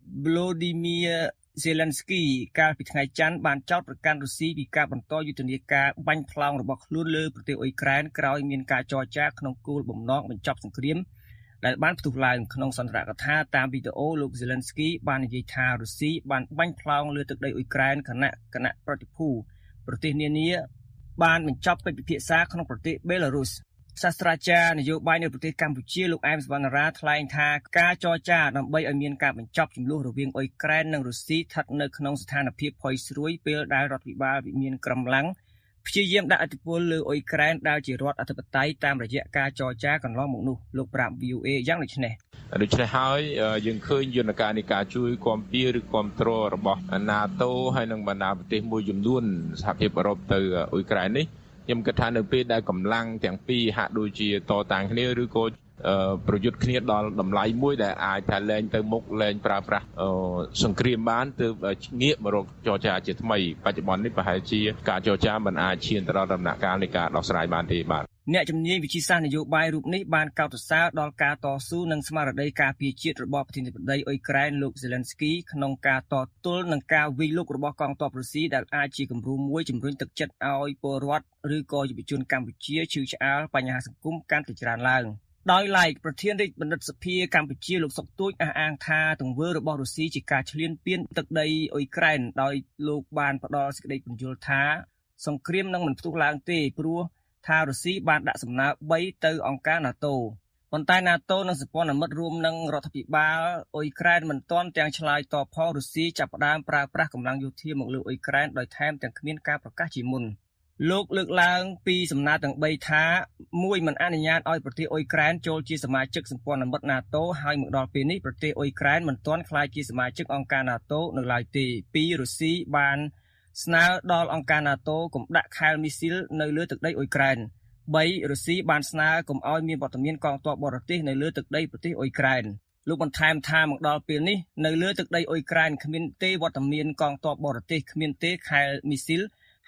Volodymyr Zelensky កាលពីថ្ងៃច័ន្ទបានចោទប្រកាន់រុស្ស៊ីពីការបន្តយុទ្ធនាការបាញ់ផ្លោងរបស់ខ្លួនលើប្រទេសអ៊ុយក្រែនក្រោយមានការចរចាក្នុងគោលបំណងបញ្ចប់សង្គ្រាមដែលបានផ្ទុះឡើងក្នុងសន្ទរកថាតាមវីដេអូលោក Zelensky បាននិយាយថារុស្ស៊ីបានបាញ់ផ្លោងលើទឹកដីអ៊ុយក្រែនខណៈគណៈប្រតិភូប្រទេសនានាបានបញ្ចប់កិច្ចពិភាក្សាក្នុងប្រទេសបេឡារុសសាស្ត្រាចារ្យនយោបាយនៅប្រទេសកម្ពុជាលោកអែមសវណ្ណរាថ្លែងថាការចរចាដើម្បីឲ្យមានការបញ្ចប់ជម្លោះរវាងអ៊ុយក្រែននិងរុស្ស៊ីស្ថិតនៅក្នុងស្ថានភាពផុយស្រួយពេលដែលរដ្ឋាភិបាលវិមានក្រំឡាំងព្យាយាមដាក់ឥទ្ធិពលលើអ៊ុយក្រែនដែលជារដ្ឋអធិបតេយ្យតាមរយៈការចរចាកន្លងមកនោះលោកប្រាប់ V O A យ៉ាងដូចនេះដូច្នេះហើយយើងឃើញយន្តការនៃការជួយគាំពារឬគាំទ្ររបស់ NATO ហើយនិងបណ្ដាប្រទេសមួយចំនួនសហភាពអឺរ៉ុបទៅអ៊ុយក្រែននេះខ្ញុំគិតថានៅពេលដែលកម្លាំងទាំងពីរហាក់ដូចជាតតាំងគ្នាឬក៏ប្រយុទ្ធគ្នាដល់តម្លៃមួយដែលអាចថាលែងទៅមុខលែងប្រើប្រាស់សង្គ្រាមបានទើបងាកមករកចរចាជាថ្មីបច្ចុប្បន្ននេះប្រហែលជាការចរចាមិនអាចឈានទៅដល់ដំណាក់កាលនៃការដោះស្រាយបានទេបាទអ្នកជំនាញវិទ្យាសាស្ត្រនយោបាយរូបនេះបានកោតសរសើរដល់ការតស៊ូនិងស្មារតីការពារជាតិរបស់ប្រធានាធិបតីអ៊ុយក្រែនលោក Zelensky ក្នុងការតទល់នឹងការវាយលុករបស់កងទ័ពរុស្ស៊ីដែលអាចជាគំរូមួយជំរុញទឹកចិត្តឲ្យពលរដ្ឋឬក៏យុវជនកម្ពុជាឈឺឆ្អាលបញ្ហាសង្គមកាន់តែច្រើនឡើងដោយឡែកប្រធានរាជបណ្ឌិតសភាកម្ពុជាលោកសុកទួចអះអាងថាទង្វើរបស់រុស្ស៊ីជាការឈ្លានពានទឹកដីអ៊ុយក្រែនដោយលោកបានផ្ដល់សេចក្តីពន្យល់ថាសង្គ្រាមនឹងមិនផ្ទុះឡើងទេព្រោះថារុស្ស៊ីបានដាក់សំណើthreeទៅអង្គការ NATO ប៉ុន្តែ NATO និងសម្ព័ន្ធមិត្តរួមនឹងរដ្ឋាភិបាលអ៊ុយក្រែនមិនទាន់ទាំងឆ្លើយតបផងរុស្ស៊ីចាប់ផ្ដើមប្រើប្រាស់កម្លាំងយោធាមកលើអ៊ុយក្រែនដោយថែមទាំងគ្មានការប្រកាសជាមុនលោកលើកឡើងពីសំណើទាំង3ថាមួយមិនអនុញ្ញាតឲ្យប្រទេសអ៊ុយក្រែនចូលជាសមាជិកសម្ព័ន្ធមិត្ត NATO ហើយមកដល់ពេលនេះប្រទេសអ៊ុយក្រែនមិនទាន់ក្លាយជាសមាជិកអង្គការ NATO នៅឡើយទេពីរុស្ស៊ីបានស្នើដល់អង្គការ NATO កុំដាក់ខែលមីស៊ីលនៅលើទឹកដីអ៊ុយក្រែនthreeរុស្ស៊ីបានស្នើកុំឲ្យមានវត្តមានកងទ័ពបរទេសនៅលើទឹកដីប្រទេសអ៊ុយក្រែនលោកបន្ថែមថាមកដល់ពេលនេះនៅលើទឹកដីអ៊ុយក្រែនគ្មានទេវត្តមានកងទ័ពបរទេសគ្មានទេខែលមីស៊ីល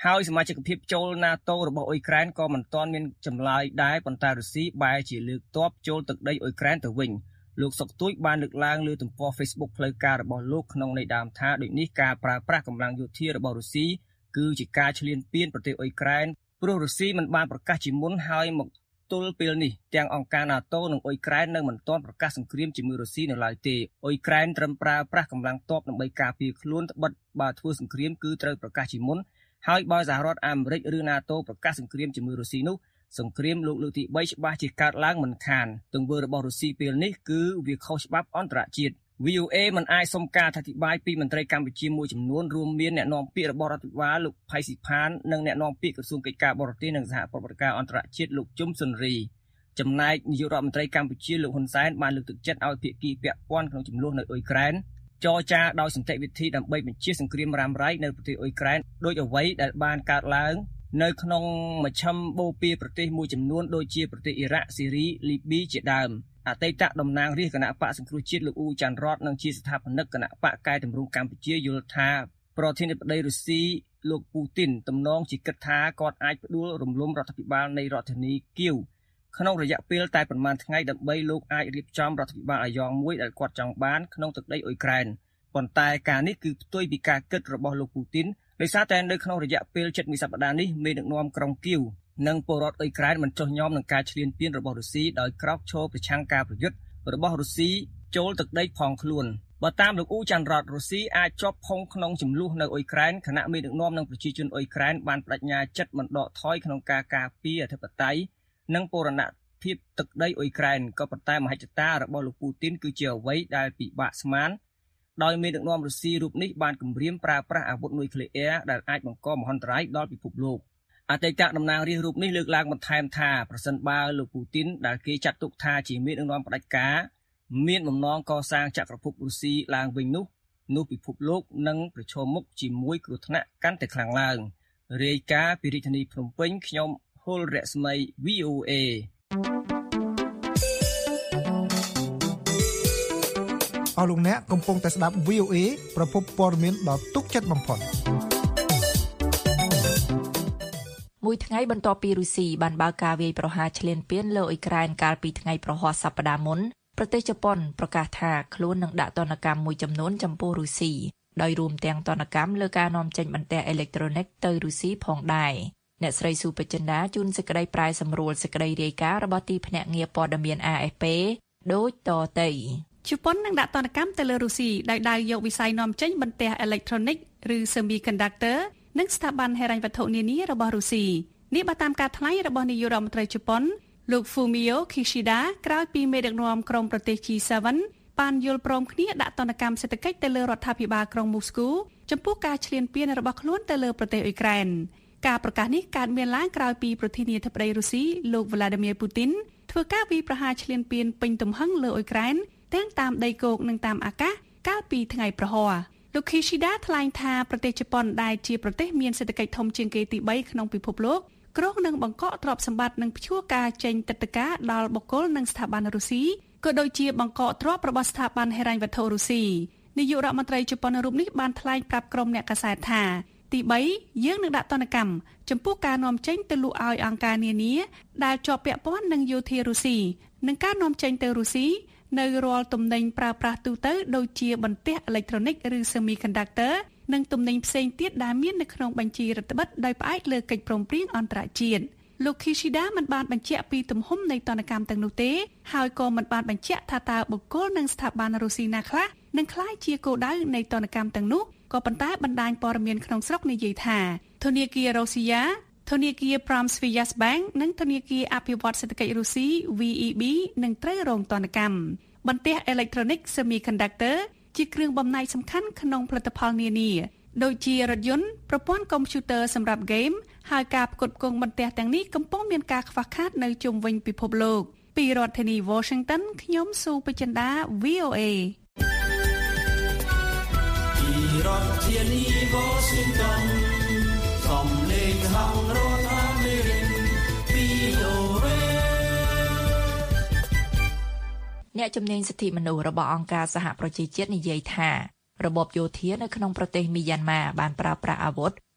ហើយសមាជិកភាពចូល NATO របស់អ៊ុយក្រែនក៏មិនទាន់មានចម្លើយដែរប៉ុន្តែរុស្ស៊ីបែរជាលើកទ័ពចូលទឹកដីអ៊ុយក្រែនទៅវិញលោកសុកទួយបានលើកឡើងលើទំព័រ Facebook ផ្លូវការរបស់លោកក្នុងន័យដើមថាដូចនេះការប្រើប្រាស់កម្លាំងយោធារបស់រុស្ស៊ីគឺជាការឈ្លានពានប្រទេសអ៊ុយក្រែនព្រោះរុស្ស៊ីមិនបានប្រកាសជាមុនហើយមកទល់ពេលនេះទាំងអង្គការ NATO និងអ៊ុយក្រែននៅមិនទាន់ប្រកាសសង្គ្រាមជាមួយរុស្ស៊ីនៅឡើយទេអ៊ុយក្រែនត្រឹមប្រើប្រាស់កម្លាំងទ័ពដើម្បីការពារខ្លួនត្បិតបើធ្វើសង្គ្រាមគឺត្រូវប្រកាសជាមុនហើយបើសហរដ្ឋអាមេរិកឬ NATO ប្រកាសសង្គ្រាមជាមួយរុស្ស៊ីនោះសង្គ្រាមលោកលើកទីបីច្បាស់ជាកើតឡើងមិនខានទង្វើរបស់រុស្ស៊ីពេលនេះគឺវាខុសច្បាប់អន្តរជាតិ វី អូ អេ មិនអាចសុំការអធិប្បាយពីមន្ត្រីកម្ពុជាមួយចំនួនរួមមានអ្នកនាំពាក្យរបស់រដ្ឋបាលលោកផៃស៊ីផាននិងអ្នកនាំពាក្យក្រសួងកិច្ចការបរទេសនិងសហប្រតិបត្តិការអន្តរជាតិលោកជុំសុនរីចំណែកនាយករដ្ឋមន្ត្រីកម្ពុជាលោកហ៊ុនសែនបានលើកទឹកចិត្តឲ្យភាគីពាក់ព័ន្ធក្នុងចំនួននៅអ៊ុយក្រែនចរចាដោយសន្តិវិធីដើម្បីបញ្ជាសង្គ្រាមរ៉ាំរ៉ៃនៅប្រទេសអ៊ុយក្រែនដោយអ្វីដែលបានកើតឡើងនៅក្នុងមជ្ឈមបូព៌ាប្រទេសមួយចំនួនដូចជាប្រទេសអ៊ីរ៉ាក់ស៊ីរីលីប៊ីជាដើមអតីតតំណាងរាជគណៈបកសង្គ្រោះជាតិលោកអ៊ូច័ន្ទរតនិងជាស្ថាបនិកគណៈបកកែតម្រង់កម្ពុជាយល់ថាប្រធានាធិបតីរុស្ស៊ីលោកពូទីនទំនងជាគិតថាគាត់អាចផ្ដួលរំលំរដ្ឋាភិបាលនៃរដ្ឋធានីគៀវក្នុងរយៈពេលតែប្រមាណថ្ងៃដើម្បីលោកអាចរៀបចំរដ្ឋាភិបាលអាយ៉ងមួយដែលគាត់ចង់បានក្នុងទឹកដីអ៊ុយក្រែនប៉ុន្តែការនេះគឺផ្ទុយពីការគិតរបស់លោកពូទីនដោយសារតែនៅក្នុងរយៈពេលជិតមួយសប្តាហ៍នេះមេដឹកនាំក្រុងគៀវនិងពលរដ្ឋអ៊ុយក្រែនមិនចុះញ៉មនឹងការឈ្លានពានរបស់រុស្ស៊ីដោយក្រោកឈរប្រឆាំងការប្រយុទ្ធរបស់រុស្ស៊ីចូលទឹកដីផងខ្លួនបើតាមលោកអ៊ូច័ន្ទរតរុស្ស៊ីអាចជាប់ផុងក្នុងចំនួននៅអ៊ុយក្រែនខណៈមេដឹកនាំនិងប្រជាជនអ៊ុយក្រែនបានបដិញ្ញាចិត្តមិនដកថយក្នុងការការពារអធិបតេយ្យនិងបូរណភាពទឹកដីអ៊ុយក្រែនក៏ប៉ុន្តែមហិច្ឆតារបស់លោកពូទីនគឺជាអ្វីដែលពិបាកស្មានដោយមេដឹកនាំរុស្ស៊ីរូបនេះបានគំរាមប្រើប្រាស់អាវុធនុយក្លេអ៊ែរដែលអាចបង្កមហន្តរាយដល់ពិភពលោកអតីតតំណាងរាស្ត្ររូបនេះលើកឡើងបន្ថែមថាប្រសិនបើលោកពូទីនដែលគេចាត់ទុកថាជាមេដឹកនាំផ្ដាច់ការមានបំណងកសាងចក្រភពរុស្ស៊ីឡើងវិញនោះនោះពិភពលោកនឹងប្រឈមមុខជាមួយគ្រោះថ្នាក់កាន់តែខ្លាំងឡើងរាយការណ៍ពីរាជធានីភ្នំពេញខ្ញុំហុលរស្មី វី អូ អេអស់លោកអ្នកកំពុងតែស្ដាប់ វី អូ អេ ប្រភពព័ត៌មានដ៏ទុកចិត្តបំផុតមួយថ្ងៃបន្ទាប់ពីរុស្ស៊ីបានបើកការវាយប្រហារឈ្លានពានលើអ៊ុយក្រែនកាលពីថ្ងៃប្រហ័សសប្តាហ៍មុនប្រទេសជប៉ុនប្រកាសថាខ្លួននឹងដាក់ទណ្ឌកម្មមួយចំនួនចំពោះរុស្ស៊ីដោយរួមទាំងទណ្ឌកម្មលើការនាំចេញបន្ទះអេឡិចត្រូនិកទៅរុស្ស៊ីផងដែរអ្នកស្រីស៊ូបចិន្តាជួនសេចក្តីប្រាយសម្រួលសេចក្តីរាយការណ៍របស់ទីភ្នាក់ងារព័ត៌មាន អា អេហ្វ ពី ដូចតទៅជប៉ុននឹងដាក់ទណ្ឌកម្មទៅលើរុស្ស៊ីដោយដៅយកវិស័យនាំចេញបន្ទះអេឡិចត្រូនិកឬ Semiconductor និងស្ថាប័នហិរញ្ញវត្ថុនានារបស់រុស្ស៊ីនេះបើតាមការថ្លែងរបស់នាយករដ្ឋមន្ត្រីជប៉ុនលោក Fumio Kishida ក្រោយពីមេដឹកនាំក្រុមប្រទេស ជី សេវន បានយល់ព្រមគ្នាដាក់ទណ្ឌកម្មសេដ្ឋកិច្ចទៅលើរដ្ឋាភិបាលក្រុងមូស្គូចំពោះការឈ្លានពានរបស់ខ្លួនទៅលើប្រទេសអ៊ុយក្រែនការប្រកាសនេះកើតមានឡើងក្រោយពីប្រធានាធិបតីរុស្ស៊ីលោក Vladimir Putin ធ្វើការវាយប្រហារឈ្លានពានពេញទំហឹងលើអ៊ុយក្រែនទាំងតាមដីគោកនិងតាមអាកាសកាលពីថ្ងៃប្រហ័សលោក Kishida ថ្លែងថាប្រទេសជប៉ុនដែលជាប្រទេសមានសេដ្ឋកិច្ចធំជាងគេទីបីក្នុងពិភពលោកគ្រោងនឹងបង្កកទ្រព្យសម្បត្តិនិងព្យួរការចេញទឹកដីកាដល់បុគ្គលនិងស្ថាប័នរុស្ស៊ីក៏ដូចជាបង្កកទ្រព្យរបស់ស្ថាប័នហិរញ្ញវត្ថុរុស្ស៊ីនាយករដ្ឋមន្ត្រីជប៉ុនរូបនេះបានថ្លែងប្រាប់ក្រុមអ្នកកាសែតថាទីបីយើងនឹងដាក់ទណ្ឌកម្មចំពោះការនាំចេញទៅលក់ឲ្យអង្គការនានាដែលជាប់ពាក់ព័ន្ធនឹងយោធារុស្ស៊ីនិងការនាំចេញទៅរុស្ស៊ីនៅរាល់ទំនិញប្រើប្រាស់ទូទៅដូចជាបន្ទះអេឡិចត្រូនិកឬ Semiconductor និងទំនិញផ្សេងទៀតដែលមាននៅក្នុងបញ្ជីរដ្ឋបិទដោយផ្អែកលើកិច្ចព្រមព្រៀងអន្តរជាតិលោក Kishida មិនបានបញ្ជាក់ពីទំហំនៃទណ្ឌកម្មទាំងនោះទេហើយក៏មិនបានបញ្ជាក់ថាតើបុគ្គលនិងស្ថាប័នរុស្ស៊ីណាខ្លះនឹងក្លាយជាគោលដៅនៃទណ្ឌកម្មទាំងនោះក៏ប៉ុន្តែបណ្ដាញព័ត៌មានក្នុងស្រុកនិយាយថាធនាគាររុស្ស៊ីធនាគារ Pramsvya's Bank និងធនាគារអភិវឌ្ឍសេដ្ឋកិច្ចរុស្ស៊ី វី អ៊ី ប៊ី នឹងត្រូវរងទណ្ឌកម្មបន្ទះអេឡិចត្រូនិក Semiconductor ជាគ្រឿងបំណែកសំខាន់ក្នុងផលិតផលនានាដូចជារថយន្តប្រព័ន្ធកុំព្យូទ័រសម្រាប់ហ្គេមហើយការផ្គត់ផ្គង់បន្ទះទាំងនេះកំពុងមានការខ្វះខាតនៅជុំវិញពិភពលោកពីរដ្ឋធានី Washington ខ្ញុំស៊ូបចិន្តា វី អូ អេពីរដ្ឋធានី Washington សំឡេងហៅរដ្ឋអាមេរិក វី អូ អេអ្នកជំនាញសិទ្ធិមនុស្សរបស់អង្គការសហប្រជាជាតិនិយាយថារបបយោធានៅក្នុងប្រទេសមីយ៉ាន់ម៉ាបានប្រើប្រាស់អាវុធ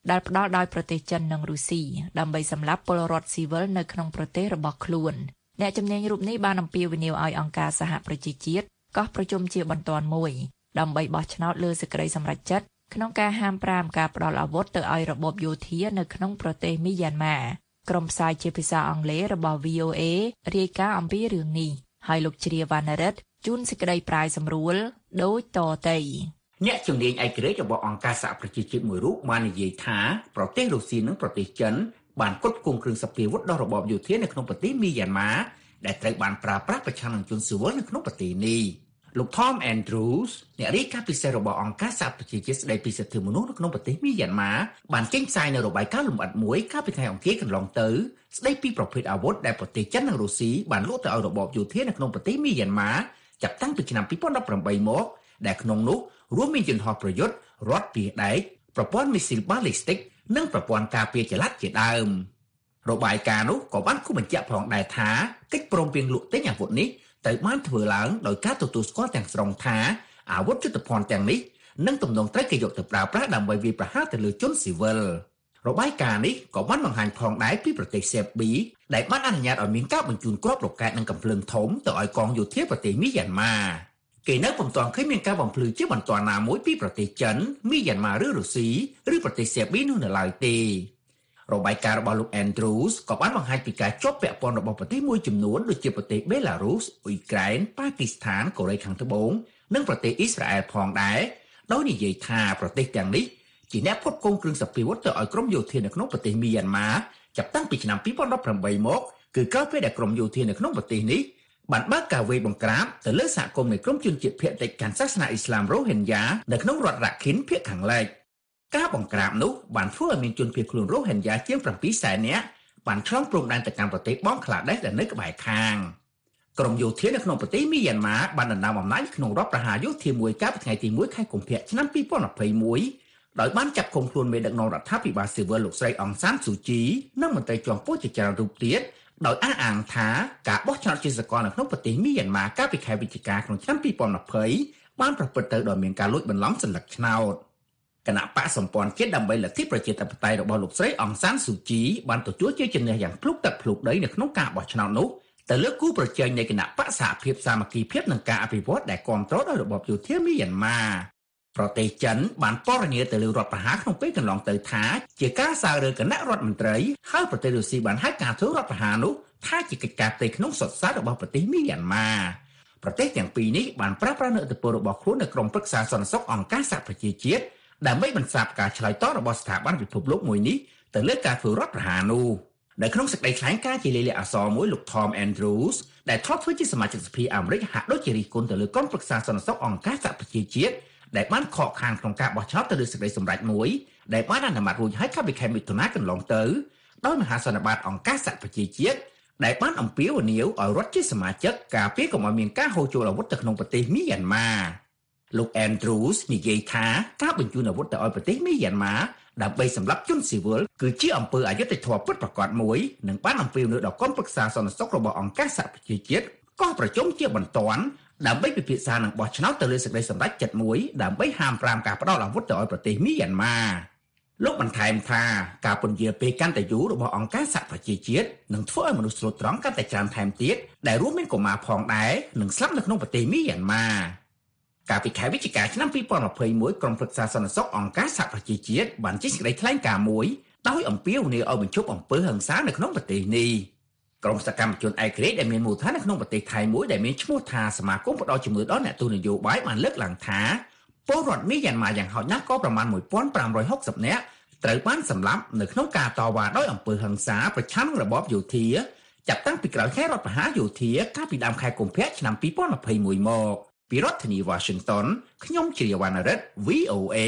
ដែលផ្ដល់ដោយប្រទេសចិននិងរុស្ស៊ីដើម្បីសម្លាប់ពលរដ្ឋស៊ីវិលនៅក្នុងប្រទេសរបស់ខ្លួនអ្នកជំនាញរូបនេះបានអំពាវនាវឲ្យអង្គការសហប្រជាជាតិកោះប្រជុំជាបន្ទាន់មួយដើម្បីបោះឆ្នោតលើសេចក្តីសម្រេចចិត្តក្នុងការហាមប្រាមការផ្ដល់អាវុធទៅឲ្យរបបយោធានៅក្នុងប្រទេសមីយ៉ាន់ម៉ាក្រុមផ្សាយជាភាសាអង់គ្លេសរបស់ វី អូ អេ រាយការណ៍អំពីរឿងនេះហើយលោកជ្រាវណ្ណរិទ្ធជូនសេចក្តីប្រាយសម្រួលដូចតទៅអ្នកជំនាញឯករាជ្យរបស់អង្គការសហប្រជាជាតិមួយរូបបាននិយាយថាប្រទេសរុស្ស៊ីនិងប្រទេសចិនបានគត់គង់គ្រឿងសព្វាវុធដល់របបយោធានៅក្នុងប្រទេសមីយ៉ាន់ម៉ាដែលត្រូវបានប្រើប្រាស់ប្រឆាំងនឹងជនស៊ីវិលនៅក្នុងប្រទេសនេះលោក Tom Andrews អ្នករាយការណ៍ពិសេសរបស់អង្គការសហប្រជាជាតិស្តីពីសិទ្ធិមនុស្សនៅក្នុងប្រទេសមីយ៉ាន់ម៉ាបានចេញផ្សាយនៅរបាយការណ៍លម្អិតមួយកាលពីថ្ងៃអង្គារកន្លងទៅស្តីពីប្រភេទអាវុធដែលប្រទេសចិននិងរុស្ស៊ីបានលក់ទៅឲ្យរបបយោធានៅក្នុងប្រទេសមីយ៉ាន់ម៉ាចាប់តាំងពីឆ្នាំពីរពាន់ដប់ប្រាំបីមកដែលក្នុងនោះរួមមានយន្តហោះប្រយុទ្ធរថពាសដែកប្រព័ន្ធមីស៊ីលបាឡីស្ទិកនិងប្រព័ន្ធការពារចល័តជាដើមរបាយការណ៍នោះក៏បានគូបញ្ជាក់ផងដែរថាកិច្ចព្រមព្រៀងលក់ទិញអាវុធនេះត្រូវបានធ្វើឡើងដោយការទទួលស្គាល់ទាំងស្រុងថាអាវុធយុទ្ធភ័ណ្ឌទាំងនេះនឹងទំនងត្រូវគេយកទៅប្រើប្រាស់ដើម្បីវាយប្រហារទៅលើជនស៊ីវិលរបាយការណ៍នេះក៏បានបង្ហាញផងដែរពីប្រទេសសេប៊ីដែលបានអនុញ្ញាតឲ្យមានការបញ្ជូនគ្រាប់រ៉ុកែតនិងកាំភ្លើងធំទៅឲ្យកងយោធាប្រទេសមីយ៉ាន់ម៉ាគេនៅពុំទាន់ឃើញមានការបំភ្លឺជាបន្ទាន់ណាមួយពីប្រទេសចិនមីយ៉ាន់ម៉ាឬរុស្ស៊ីឬប្រទេសសេប៊ីនោះនៅឡើយទេរបាយការណ៍របស់លោក Andrews ក៏បានបង្ហាញពីការជាប់ពាក់ព័ន្ធរបស់ប្រទេសមួយចំនួនដូចជាប្រទេសបេឡារុសអ៊ុយក្រែនប៉ាគីស្ថានកូរ៉េខាងត្បូងនិងប្រទេសអ៊ីស្រាអែលផងដែរដោយនិយាយថាប្រទេសទាំងនេះជាអ្នកផ្គត់ផ្គង់គ្រឿងសព្វាវុធទៅឲ្យក្រុមយោធានៅក្នុងប្រទេសមីយ៉ាន់ម៉ាចាប់តាំងពីឆ្នាំពីរពាន់ដប់ប្រាំបីមកគឺក្រោយពេលដែលក្រុមយោធានៅក្នុងប្រទេសនេះបានបើកការវាយបង្ក្រាបទៅលើសហគមន៍នៃក្រុមជនជាតិភាគតិចកាន់សាសនាអ៊ីស្លាមរ៉ូហិញយ៉ានៅក្នុងរដ្ឋរ៉ាខិនភាគខាងលិចការបង្ក្រាបនោះបានធ្វើឲ្យមានជនភៀសខ្លួនរ៉ូហិញយ៉ាជាងប្រាំពីរសែននាក់បានឆ្លងព្រំដែនទៅកាន់ប្រទេសបង់ក្លាដេសដែលនៅក្បែរខាងក្រុមយោធានៅក្នុងប្រទេសមីយ៉ាន់ម៉ាបានដណ្ដើមអំណាចក្នុងរដ្ឋប្រហារយោធាមួយកាលពីថ្ងៃទីមួយខែកុម្ភៈឆ្នាំពីរពាន់ยี่สิบเอ็ดដោយបានចាប់ឃុំខ្លួនមេដឹកនាំរដ្ឋាភិបាលស៊ីវិលលោកស្រីអង្សានស៊ូជីនិងមន្ត្រីជាន់ខ្ពស់ជាច្រើនរូបទៀតដោយអះអាងថាការបោះឆ្នោតជាសកលនៅក្នុងប្រទេសមីយ៉ាន់ម៉ាកាលពីខែវិច្ឆិកាក្នុងឆ្នាំពីរពាន់ยี่สิบបានប្រព្រឹត្តទៅដោយមានការលួចបន្លំសន្លឹកឆ្នោតគណៈបកសម្ព័ន្ធជាតិដើម្បីលទ្ធិប្រជាធិបតេយ្យរបស់លោកស្រីអង្សានស៊ូជីបានទទួលជ័យជំនះយ៉ាងភ្លុកទឹកភ្លុកដីនៅក្នុងការបោះឆ្នោតនោះទៅលើគូប្រជែងនៃគណៈបកសហភាពសាមគ្គីភាពនិងការអភិវឌ្ឍដែលគាំទ្រដោយរបបយោធាមីយ៉ាន់ម៉ាប្រទេសចិនបានពណ៌នាទៅលើរដ្ឋប្រហារក្នុងពេលកន្លងទៅថាជាការសើរើគណៈរដ្ឋមន្ត្រីហើយប្រទេសរុស្ស៊ីបានហៅការធ្វើរដ្ឋប្រហារនោះថាជាកិច្ចការផ្ទៃក្នុងសុទ្ធសាធរបស់ប្រទេសមីយ៉ាន់ម៉ាប្រទេសទាំងពីរនេះបានប្រើប្រាស់នូវឥទ្ធិពលរបស់ខ្លួននៅក្នុងប្រឹក្សាសន្តិសុខអង្គការសហប្រជាជាតិដើម្បីបន្សាបការឆ្លើយតបរបស់ស្ថាប័នពិភពលោកមួយនេះទៅលើការធ្វើរដ្ឋប្រហារនោះនៅក្នុងសេចក្តីថ្លែងការណ៍ជាលាយលក្ខណ៍អក្សរមួយលោក Tom Andrews ដែលធ្លាប់ធ្វើជាសមាជិកសភាអាមេរិកហាក់ដូចជារិះគន់ទៅលើក្រុមប្រឹក្សាសន្តិសុខអង្គការសហប្រជាជាតិដែលបានខកខានក្នុងការបោះឆ្នោតទៅលើសេចក្តីសម្រេចមួយដែលបានអនុម័តរួចហើយកាលពីខែមិថុនាកន្លងទៅដោយមហាសន្និបាតអង្គការសហប្រជាជាតិដែលបានអំពាវនាវឲ្យរដ្ឋជាសមាជិកការពារកុំឲ្យមានការហូរចូលអាវុធទៅក្នុងប្រទេសមីយ៉ាន់ម៉ាលោក Andrews និយាយថាការបញ្ជូនអាវុធទៅឲ្យប្រទេសមីយ៉ាន់ម៉ាដើម្បីសម្លាប់ជនស៊ីវិលគឺជាអំពើអយុត្តិធម៌ពិតប្រាកដមួយនិងបានអំពាវនាវដល់ក្រុមប្រឹក្សាសន្តិសុខរបស់អង្គការសហប្រជាជាតិកោះប្រជុំជាបន្ទាន់ដើម្បីពិភាក្សានិងបោះឆ្នោតទៅលើសេចក្តីសម្រេចចិត្តមួយដើម្បីហាមប្រាមការផ្ដល់អាវុធទៅឲ្យប្រទេសមីយ៉ាន់ម៉ាលោកបន្ថែមថាការពន្យាពេលកាន់តែយូររបស់អង្គការសហប្រជាជាតិនឹងធ្វើឲ្យមនុស្សស្លូតត្រង់កាន់តែច្រើនថែមទៀតដែលរួមមានកុមារផងដែរនឹងស្លាប់នៅក្នុងប្រទេសមីយ៉ាន់ម៉ាកាលពីខែវិច្ឆិកាឆ្នាំពីរពាន់ยี่สิบเอ็ดក្រុមប្រឹក្សាសន្តិសុខអង្គការសហប្រជាជាតិបានចេញសេចក្តីថ្លែងការណ៍មួយដោយអំពាវនាវឲ្យបញ្ឈប់អំពើហិង្សានៅក្នុងប្រទេសនេះក្រុមសកម្មជនឯករាជ្យដែលមានមូលដ្ឋាននៅក្នុងប្រទេសថៃមួយដែលមានឈ្មោះថាសមាគមផ្ដល់ជំនួយដល់អ្នកទូតនយោបាយបានលើកឡើងថាពលរដ្ឋមីយ៉ាន់ម៉ាយ៉ាងហោចណាស់ក៏ប្រមាណmột nghìn năm trăm sáu mươiនាក់ត្រូវបានសម្លាប់នៅក្នុងការតវ៉ាដោយអំពើហិង្សាប្រឆាំងនឹងរបបយោធាចាប់តាំងពីក្រោយខែរដ្ឋប្រហារយោធាកាលពីដើមខែកុម្ភៈឆ្នាំពីរពាន់ยี่สิบเอ็ดមកពីរដ្ឋធានី Washington ខ្ញុំជ្រាវណ្ណរិទ្ធ វី អូ เอ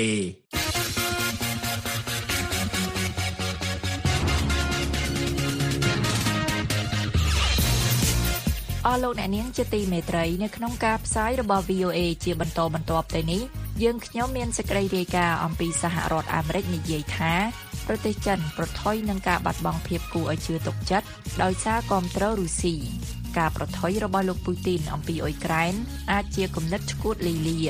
អស់លោកអ្នកនាងជាទីមេត្រីនៅក្នុងការផ្សាយរបស់ វី អូ អេ ជាបន្តបន្ទាប់ទៅនេះយើងខ្ញុំមានសេចក្តីរាយការណ៍អំពីសហរដ្ឋអាមេរិកនិយាយថាប្រទេសចិនប្រថុយនឹងការបាត់បង់ភាពគួរឲ្យជឿទុកចិត្តដោយសារគាំទ្ររុស្ស៊ីការប្រថុយរបស់លោកពូទីនអំពីអ៊ុយក្រែនអាចជាគំនិតឆ្កួតលីលាហ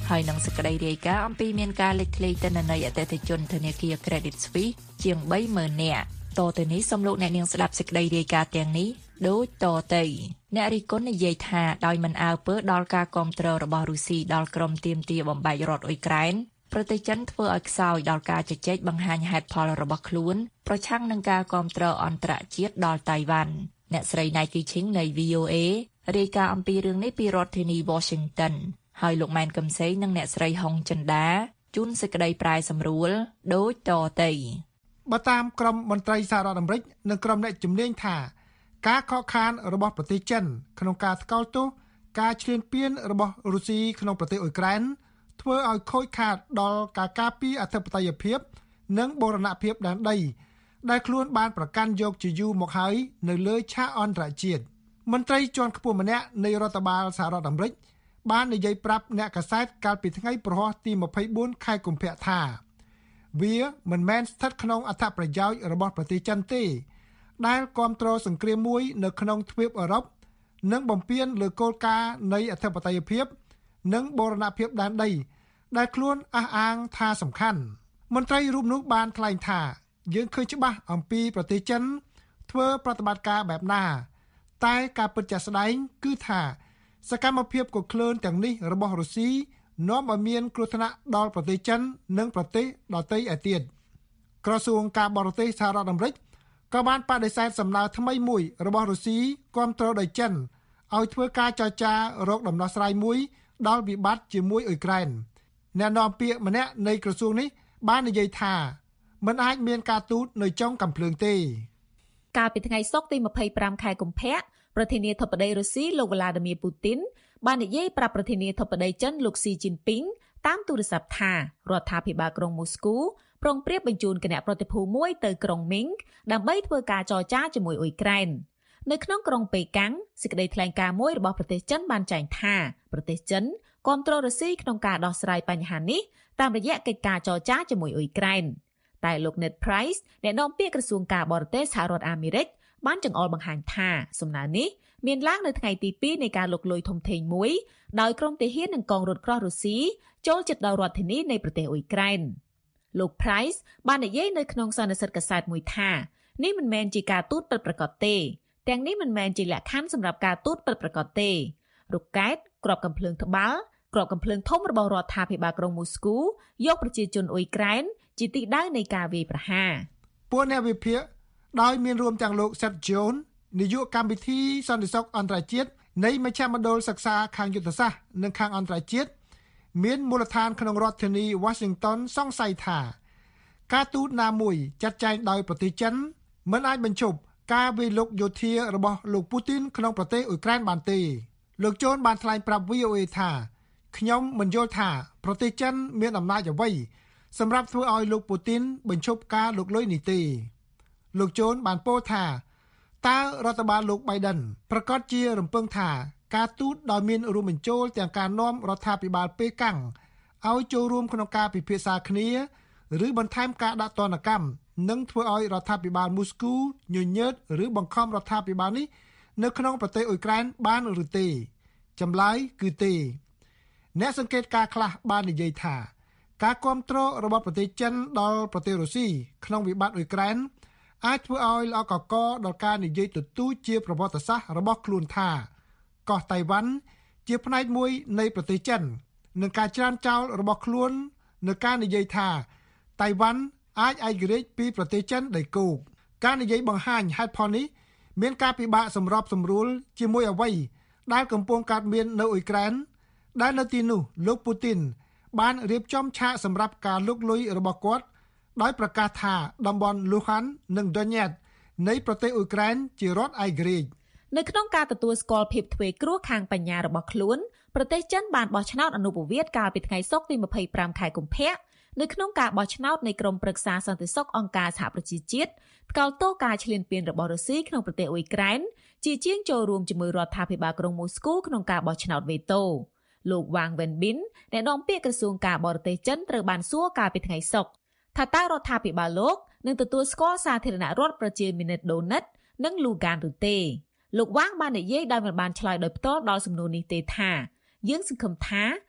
ហើយនឹងសេចក្តីរាយការណ៍អំពីមានការលេចធ្លាយទិន្នន័យអតិថិជនធនាគារ Credit Suisse ជាង បីម៉ឺន នាក់តទៅនេះសូមលោកអ្នកនាងស្ដាប់សេចក្តីរាយការណ៍ទាំងនេះដូចតទៅអ្នករិះគន់និយាយថាដោយមិនអើពើដល់ការគាំទ្ររបស់រុស្ស៊ីដល់ក្រុមទាមទារបំបែករដ្ឋអ៊ុយក្រែនប្រទេសចិនធ្វើឲ្យខ្សោយដល់ការជជែកបង្ហាញហេតុផលរបស់ខ្លួនប្រឆាំងនឹងការគាំទ្រអន្តរជាតិដល់តៃវ៉ាន់អ្នកស្រី Nike Ching នៃ វី អូ អេ រាយការណ៍អំពីរឿងនេះពីរដ្ឋធានី Washington ហើយលោកម៉ែនកំសែងនិងអ្នកស្រីហុងចិន្តាជូនសេចក្តីប្រែសម្រួលដូចតទៅបើតាមក្រុមមន្ត្រីសហរដ្ឋអាមេរិកនិងក្រុមអ្នកជំនាញថាការខកខានរបស់ប្រទេសចិនក្នុងការថ្កោលទោសការឈ្លានពានរបស់រុស្ស៊ីក្នុងប្រទេសអ៊ុយក្រែនធ្វើឲ្យខូចខាតដល់ការការពារអធិបតេយ្យភាពនិងបូរណភាពដែនដីដែលខ្លួនបានប្រកាន់យកជាយូរមកហើយនៅលើឆាកអន្តរជាតិមន្ត្រីជាន់ខ្ពស់ម្នាក់នៃរដ្ឋបាលសហរដ្ឋអាមេរិកបាននិយាយប្រាប់អ្នកកាសែតកាលពីថ្ងៃប្រហ័សទីម្ភៃបួនខែកុម្ភៈថាវាមិនមែនស្ថិតក្នុងអត្ថប្រយោជន៍របស់ប្រទេសចិនទេដែលគ្រប់គ្រងសង្គ្រាមមួយនៅក្នុងទ្វីបអឺរ៉ុបនិងបំពានលើគោលការណ៍នៃអធិបតេយ្យភាពនិងបូរណភាពដែនដីដែលខ្លួនអះអាងថាសំខាន់មន្ត្រីរូបនោះបានថ្លែងថាយើងឃើញច្បាស់អំពីប្រទេសចិនធ្វើប្រតិបត្តិការបែបណាតែការពិតជាក់ស្ដែងគឺថាសកម្មភាពកក្លឿនទាំងនេះរបស់រុស្ស៊ីនាំឲ្យមានគ្រោះថ្នាក់ដល់ប្រទេសចិននិងប្រទេសដទៃឯទៀតក្រសួងការបរទេសសហរដ្ឋអាមេរិកក៏បានបដិសេធសំណើថ្មីមួយរបស់រុស្ស៊ីគាំទ្រដោយចិនឲ្យធ្វើការចរចារកដំណោះស្រាយមួយដល់វិបត្តិជាមួយអ៊ុយក្រែនអ្នកនាំពាក្យម្នាក់នៃក្រសួងនេះបាននិយាយថាមិនអាចមានការទូតនៅចុងកាំភ្លើងទេកាលពីថ្ងៃសុក្រទីម្ភៃប្រាំខែកុម្ភៈប្រធានាធិបតីរុស្ស៊ីលោក Vladimir Putin បាននិយាយប្រាប់ប្រធានាធិបតីចិនលោក Xi Jinping តាមទូរស័ព្ទថារដ្ឋាភិបាលក្រុងមូស្គូប្រុងប្រៀបបញ្ជូនគណៈប្រតិភូមួយទៅក្រុងមីងដើម្បីធ្វើការចរចាជាមួយអ៊ុយក្រែននៅក្នុងក្រុងប៉េកាំងសេចក្តីថ្លែងការណ៍មួយរបស់ប្រទេសចិនបានចែងថាប្រទេសចិនគាំទ្ររុស្ស៊ីក្នុងការដោះស្រាយបញ្ហានេះតាមរយៈកិច្ចការចរចាជាមួយអ៊ុយក្រែនតែលោក Ned Price អ្នកនាំពាក្យក្រសួងការបរទេសសហរដ្ឋអាមេរិកបានចង្អុលបង្ហាញថាសំណើនេះមានឡើងនៅថ្ងៃទីពីរនៃការលុកលុយធំធេងមួយដោយក្រុមទាហាននិងកងរថក្រោះរុស្ស៊ីចូលជិតដល់រដ្ឋធានីនៃប្រទេសអ៊ុយក្រែនលោក Price បាននិយាយនៅក្នុងសន្និសីទកាសែតមួយថានេះមិនមែនជាការទូតពិតប្រាកដទេទាំងនេះមិនមែនជាលក្ខខណ្ឌសម្រាប់ការទូតពិតប្រាកដទេរុក្កែតគ្រាប់កាំភ្លើងត្បាល់គ្រាប់កាំភ្លើងធំរបស់រដ្ឋាភិបាលក្រុងមូស្គូយកប្រជាជនអ៊ុយក្រែនជាទីដៅនៃការវាយប្រហារពួកអ្នកវិភាគដោយមានរួមទាំងលោក Seth Jones នាយកកម្មវិធីសន្តិសុខអន្តរជាតិនៃមជ្ឈមណ្ឌលសិក្សាខាងយុទ្ធសាស្ត្រនិងខាងអន្តរជាតិមានមូលដ្ឋានក្នុងរដ្ឋធានី Washington សង្ស័យថាការទូតណាមួយចាត់ចែងដោយប្រទេសចិនមិនអាចបញ្ឈប់ការវាយលុកយោធារបស់លោកពូទីនក្នុងប្រទេសអ៊ុយក្រែនបានទេលោកជូនបានថ្លែងប្រាប់ វី អូ អេ ថាខ្ញុំមិនយល់ថាប្រទេសចិនមានអំណាចអ្វីសម្រាប់ធ្វើឲ្យលោកពូទីនបញ្ឈប់ការលុកលុយនេះទេលោកជូនបានពោលថាតើរដ្ឋបាលលោក Biden ប្រកាសជារំពឹងថាការទូតដោយមានរួមបញ្ចូលទាំងការនាំរដ្ឋាភិបាលប៉េកាំងឲ្យចូលរួមក្នុងការពិភាក្សាគ្នាឬបន្ថែមការដាក់ទណ្ឌកម្មនិងធ្វើឲ្យរដ្ឋាភិបាលមូស្គូញញើតឬបង្ខំរដ្ឋាភិបាលនេះនៅក្នុងប្រទេសអ៊ុយក្រែនបានឬទេចម្លើយគឺទេអ្នកសង្កេតការខ្លះបាននិយាយថាការគ្រប់គ្រងរបស់ប្រទេសចិនដល់ប្រទេសរុស្ស៊ីក្នុងវិបត្តិអ៊ុយក្រែនអាចធ្វើឲ្យល្អកកដល់ការនិយាយទទូចជាប្រវត្តិសាស្ត្ររបស់ខ្លួនថាកោះតៃវ៉ាន់ជាផ្នែកមួយនៃប្រទេសចិននឹងការច្រានចោលរបស់ខ្លួននៅការនិយាយថាតៃវ៉ាន់អាចឯករាជ្យពីប្រទេសចិនដោយគោកការនិយាយបង្ហាញហេតុផលនេះមានការពិបាកសម្របសម្រួលជាមួយអ្វីដែលកំពុងកើតមាននៅអ៊ុយក្រែនដែលនៅទីនោះលោកពូទីនបានរៀបចំឆាកសម្រាប់ការលុកលុយរបស់គាត់ដោយប្រកាសថាតំបន់លូហាននិងដូញេតនៃប្រទេសអ៊ុយក្រែនជារដ្ឋឯករាជ្យនៅក្នុងការទទួលស្គាល់ភាពធ្វេសគ្រោះខាងបញ្ញារបស់ខ្លួនប្រទេសចិនបានបោះឆ្នោតអនុប្រវត្តិកាលពីថ្ងៃសុក្រទីម្ភៃប្រាំខែកុម្ភៈនៅក្នុងការបោះឆ្នោតនៃក្រុមប្រឹក្សាសន្តិសុខអង្គការសហប្រជាជាតិថ្កោលទោសការឈ្លានពានរបស់រុស្ស៊ីក្នុងប្រទេសអ៊ុយក្រែនជាជាងចូលរួមជាមួយរដ្ឋាភិបាលក្រុងមូស្គូក្នុងការបោះឆ្នោតវេតូលោក Wang Wenbin អ្នកនាំពាក្យក្រសួងការបរទេសចិនត្រូវបានសួរកាលពីថ្ងៃសុក្រថាតើរដ្ឋាភិបាលលោកនឹងទទួលស្គាល់សាធារណរដ្ឋប្រជាមានិតដូណេតនិងលូហ្គានឬទេលោក Wang បាននិយាយដោយមិនបានឆ្លើយដោយផ្ទាល់ដល់សំណួរនេះទេថាយើងសង្ឃឹមថា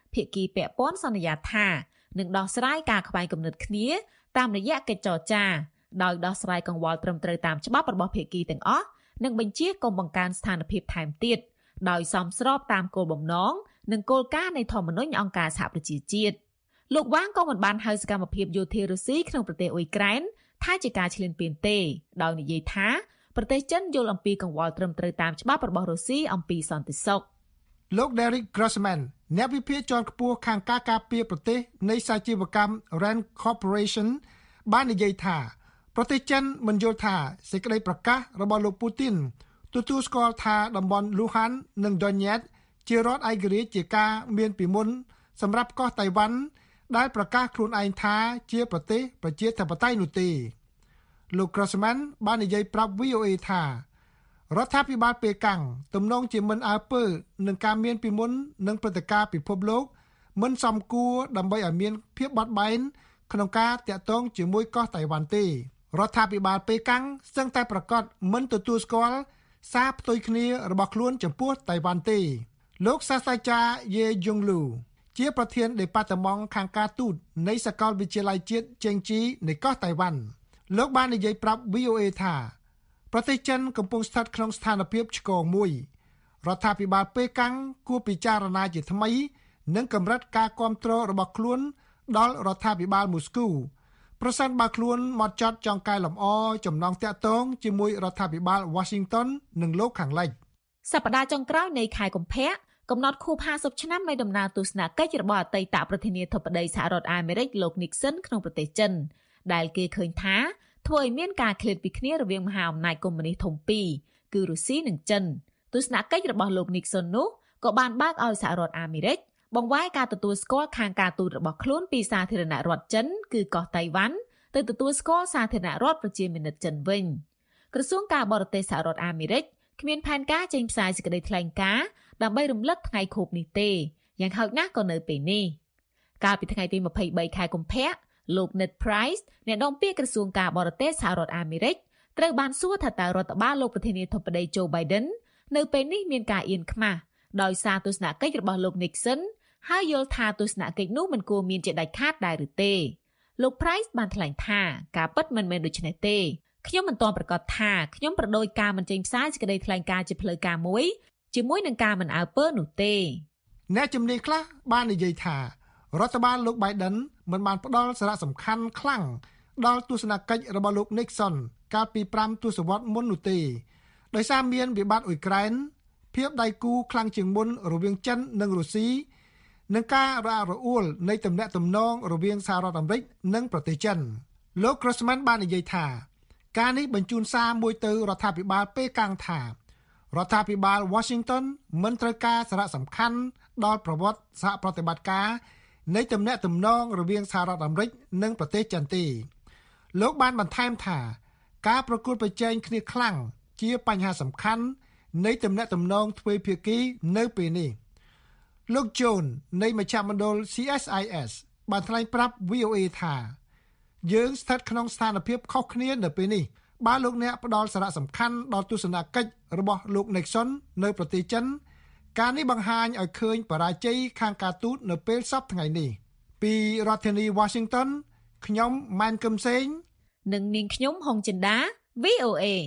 ភាគីពាក់ព័ន្ធសន្យាថានឹងដោះស្រាយការខ្វែងគំនិតគ្នាតាមរយៈកិច្ចចរចាដោយដោះស្រាយកង្វល់ត្រឹមត្រូវតាមច្បាប់របស់ភាគីទាំងអស់និងបញ្ជាកុំបង្កើនស្ថានភាពថែមទៀតដោយសមស្របតាមគោលបំណងនិងគោលការណ៍នៃធម្មនុញ្ញអង្គការសហប្រជាជាតិលោកវ៉ាងក៏មិនបានហៅសកម្មភាពយោធារុស្ស៊ីក្នុងប្រទេសអ៊ុយក្រែនថាជាការឈ្លានពានទេដោយនិយាយថាប្រទេសចិនយល់អំពីកង្វល់ត្រឹមត្រូវតាមច្បាប់របស់រុស្ស៊ីអំពីសន្តិសុខលោក Derek Grossman អ្នកវិភាគជាន់ខ្ពស់ខាងការការពារប្រទេសនៃសាជីវកម្ម Rand Corporation បាននិយាយថាប្រទេសចិនមិនយល់ថាសេចក្តីប្រកាសរបស់លោកពូទីនទទួលស្គាល់ថាតំបន់ Luhansk និង Donetsk ជារដ្ឋឯករាជ្យជាការមានពីមុនសម្រាប់កោះតៃវ៉ាន់ដែលប្រកាសខ្លួនឯងថាជាប្រទេសប្រជាធិបតេយ្យនោះទេលោក Grossman បាននិយាយប្រាប់ វី អូ អេ ថារដ្ឋាភិបាលប៉េកាំងទំនងជាមិនអើពើនឹងការមានពីមុននឹងព្រឹត្តិការណ៍ពិភពលោកមិនសមគួរដើម្បីឲ្យមានភាពបត់បែនក្នុងការតាក់ទងជាមួយកោះតៃវ៉ាន់ទេរដ្ឋាភិបាលប៉េកាំងសឹងតែប្រកាសមិនទទួលស្គាល់សារផ្ទុយគ្នារបស់ខ្លួនចំពោះតៃវ៉ាន់ទេលោកសាស្ត្រាចារ្យយេយុងលូជាប្រធានដេប៉ាតឺម៉ង់ខាងការទូតនៃសាកលវិទ្យាល័យជាតិចេងជីនៃកោះតៃវ៉ាន់លោកបាននិយាយប្រាប់ វី អូ អេ ថាប្រទេសចិនកំពុងស្ថិតក្នុងស្ថានភាពឆ្កងមួយរដ្ឋាភិបាលប៉េកាំងគួរពិចារណាជាថ្មីនិងកម្រិតការគាំទ្ររបស់ខ្លួនដល់រដ្ឋាភិបាលមូស្គូប្រសិនបើខ្លួនមកចត់ចង់កែលម្អចំណងតាក់ទងជាមួយរដ្ឋាភិបាល Washington និងលោកខាងលិចសប្តាហ៍ចុងក្រោយនៃខែកុម្ភៈកំណត់ខួបហាសិបឆ្នាំនៃដំណើរទស្សនកិច្ចរបស់អតីតប្រធានាធិបតីសហរដ្ឋអាមេរិកលោក Nixon ក្នុងប្រទេសចិនដែលគេឃើញថាធ្វើឲ្យមានការឃ្លាតពីគ្នារវាងមហាអំណាចកុម្មុយនីសធំពីរគឺរុស្ស៊ីនិងចិនទស្សនកិច្ចរបស់លោក Nixon នោះក៏បានបើកឲ្យសហរដ្ឋអាមេរិកបង្វែរការទទួលស្គាល់ខាងការទូតរបស់ខ្លួនពីសាធារណរដ្ឋចិនគឺកោះតៃវ៉ាន់ទៅទទួលស្គាល់សាធារណរដ្ឋប្រជាមានិតចិនវិញក្រសួងការបរទេសសហរដ្ឋអាមេរិកគ្មានផែនការចេញផ្សាយសេចក្តីថ្លែងការណ៍ដើម្បីរំលឹកថ្ងៃខួបនេះទេយ៉ាងហោចណាស់ក៏នៅពេលនេះកាលពីថ្ងៃទីម្ភៃបីខែកុម្ភៈលោក Ned Price អ្នកនាំពាក្យក្រសួងការបរទេសសហរដ្ឋអាមេរិកត្រូវបានសួរថាតើរដ្ឋបាលលោកប្រធានាធិបតី Joe Biden នៅពេលនេះមានការអៀនខ្មាស់ដោយសារទស្សនកិច្ចរបស់លោក Nixon ហើយយល់ថាទស្សនកិច្ចនោះមិនគួរមានជាដាច់ខាតដែរឬទេលោក Price បានថ្លែងថាការពិតមិនមែនដូច្នេះទេខ្ញុំមិនទាន់ប្រកាសថាខ្ញុំប្រដូចការមិនចេញផ្សាយសេចក្តីថ្លែងការណ៍ជាផ្លូវការមួយជាមួយនឹងការមិនអើពើនោះទេអ្នកជំនាញខ្លះបាននិយាយថារដ្ឋបាលលោក Biden មិនបានផ្ដល់សារៈសំខាន់ខ្លាំងដល់ទស្សនកិច្ចរបស់លោក Nixon កាលពីប្រាំទសវត្សរ៍មុននោះទេដោយសារមានវិបត្តិអ៊ុយក្រែនភាពដៃគូខ្លាំងជាងមុនរវាងចិននិងរុស្ស៊ីនិងការរអាក់រអួលនៃទំនាក់ទំនងរវាងសហរដ្ឋអាមេរិកនិងប្រទេសចិនលោក Grossman បាននិយាយថាការនេះបញ្ជូនសារមួយទៅរដ្ឋាភិបាលប៉េកាំងថារដ្ឋាភិបាល Washington មិនត្រូវការសារៈសំខាន់ដល់ប្រវត្តិសហប្រតិបត្តិការនៃទំនាក់ទំនងរវាងសហរដ្ឋអាមេរិកនិងប្រទេសចិនទេលោកបានបន្ថែមថាការប្រកួតប្រជែងគ្នាខ្លាំងជាបញ្ហាសំខាន់នៃទំនាក់ទំនងទ្វេភាគីនៅពេលនេះលោក John នៃមជ្ឈមណ្ឌល C S I S បានថ្លែងប្រាប់ វី អូ អេ ថាយើងស្ថិតក្នុងស្ថានភាពខុសគ្នានៅពេលនេះបើលោកអ្នកផ្ដល់សារៈសំខាន់ដល់ទស្សនកិច្ចរបស់លោក Nixon នៅប្រទេសចិនការនេះបង្ហាញឲ្យឃើញបរាជ័យខាងការទូតនៅពេលសប្តាហ៍ថ្ងៃនេះពីរដ្ឋធានី Washington ខ្ញុំម៉ែនកឹមសេងនិងនាងខ្ញុំហុងចិន្តា វី អូ អេ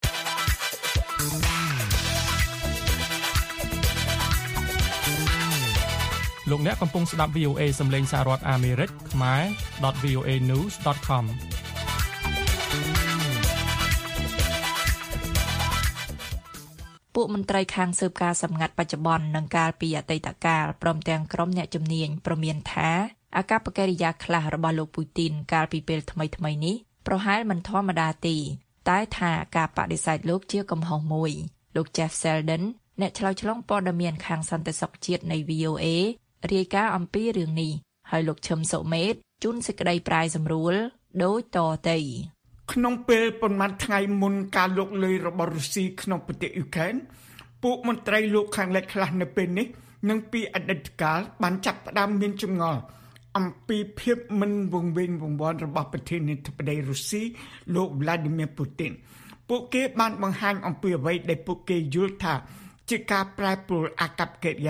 លោកអ្នកកំពុងស្ដាប់ វី អូ អេ សំឡេងសហរដ្ឋអាមេរិកខ្មែរ .វី អូ เอ news ដត com ពួកមន្ត្រីខាងស៊ើបការសម្ងាត់បច្ចុប្បន្ននិងកាលពីអតីតកាលព្រមទាំងក្រុមអ្នកជំនាញប្រមានថាអាកប្បកិរិយាខ្លះរបស់លោកពូទីនកាលពីពេលថ្មីៗនេះប្រហែលមិនធម្មតាទេតែថាការបដិសេធលោកជាកំហុសមួយលោក Jeff Seldon អ្នកឆ្លើយឆ្លងព័ត៌មានខាងសន្តិសុខជាតិនៃ វី អូ អេ រាយការណ៍អំពីរឿងនេះហើយលោកឈឹមសុមេតជូនសេចក្តីប្រាយសម្រួលដូចតទៅក្នុងពេលប៉ុន្មានថ្ងៃមុនការលុកលុយរបស់រុស្ស៊ីក្នុងប្រទេសអ៊ុក្រែនពួកមន្ត្រីលោកខាងលិចខ្លះនៅពេលនេះនិងពីអតីតកាលបានចាប់ផ្ដើមមានចម្ងល់អំពីភាពមិនវង្វេងវង្វាន់របស់ប្រធានាធិបតីរុស្ស៊ីលោក Vladimir Putin ពួកគេបានបង្ហាញអំពីអ្វីដែលពួកគេយល់ថាជាការប្រែប្រួលអាកប្បកិរិយា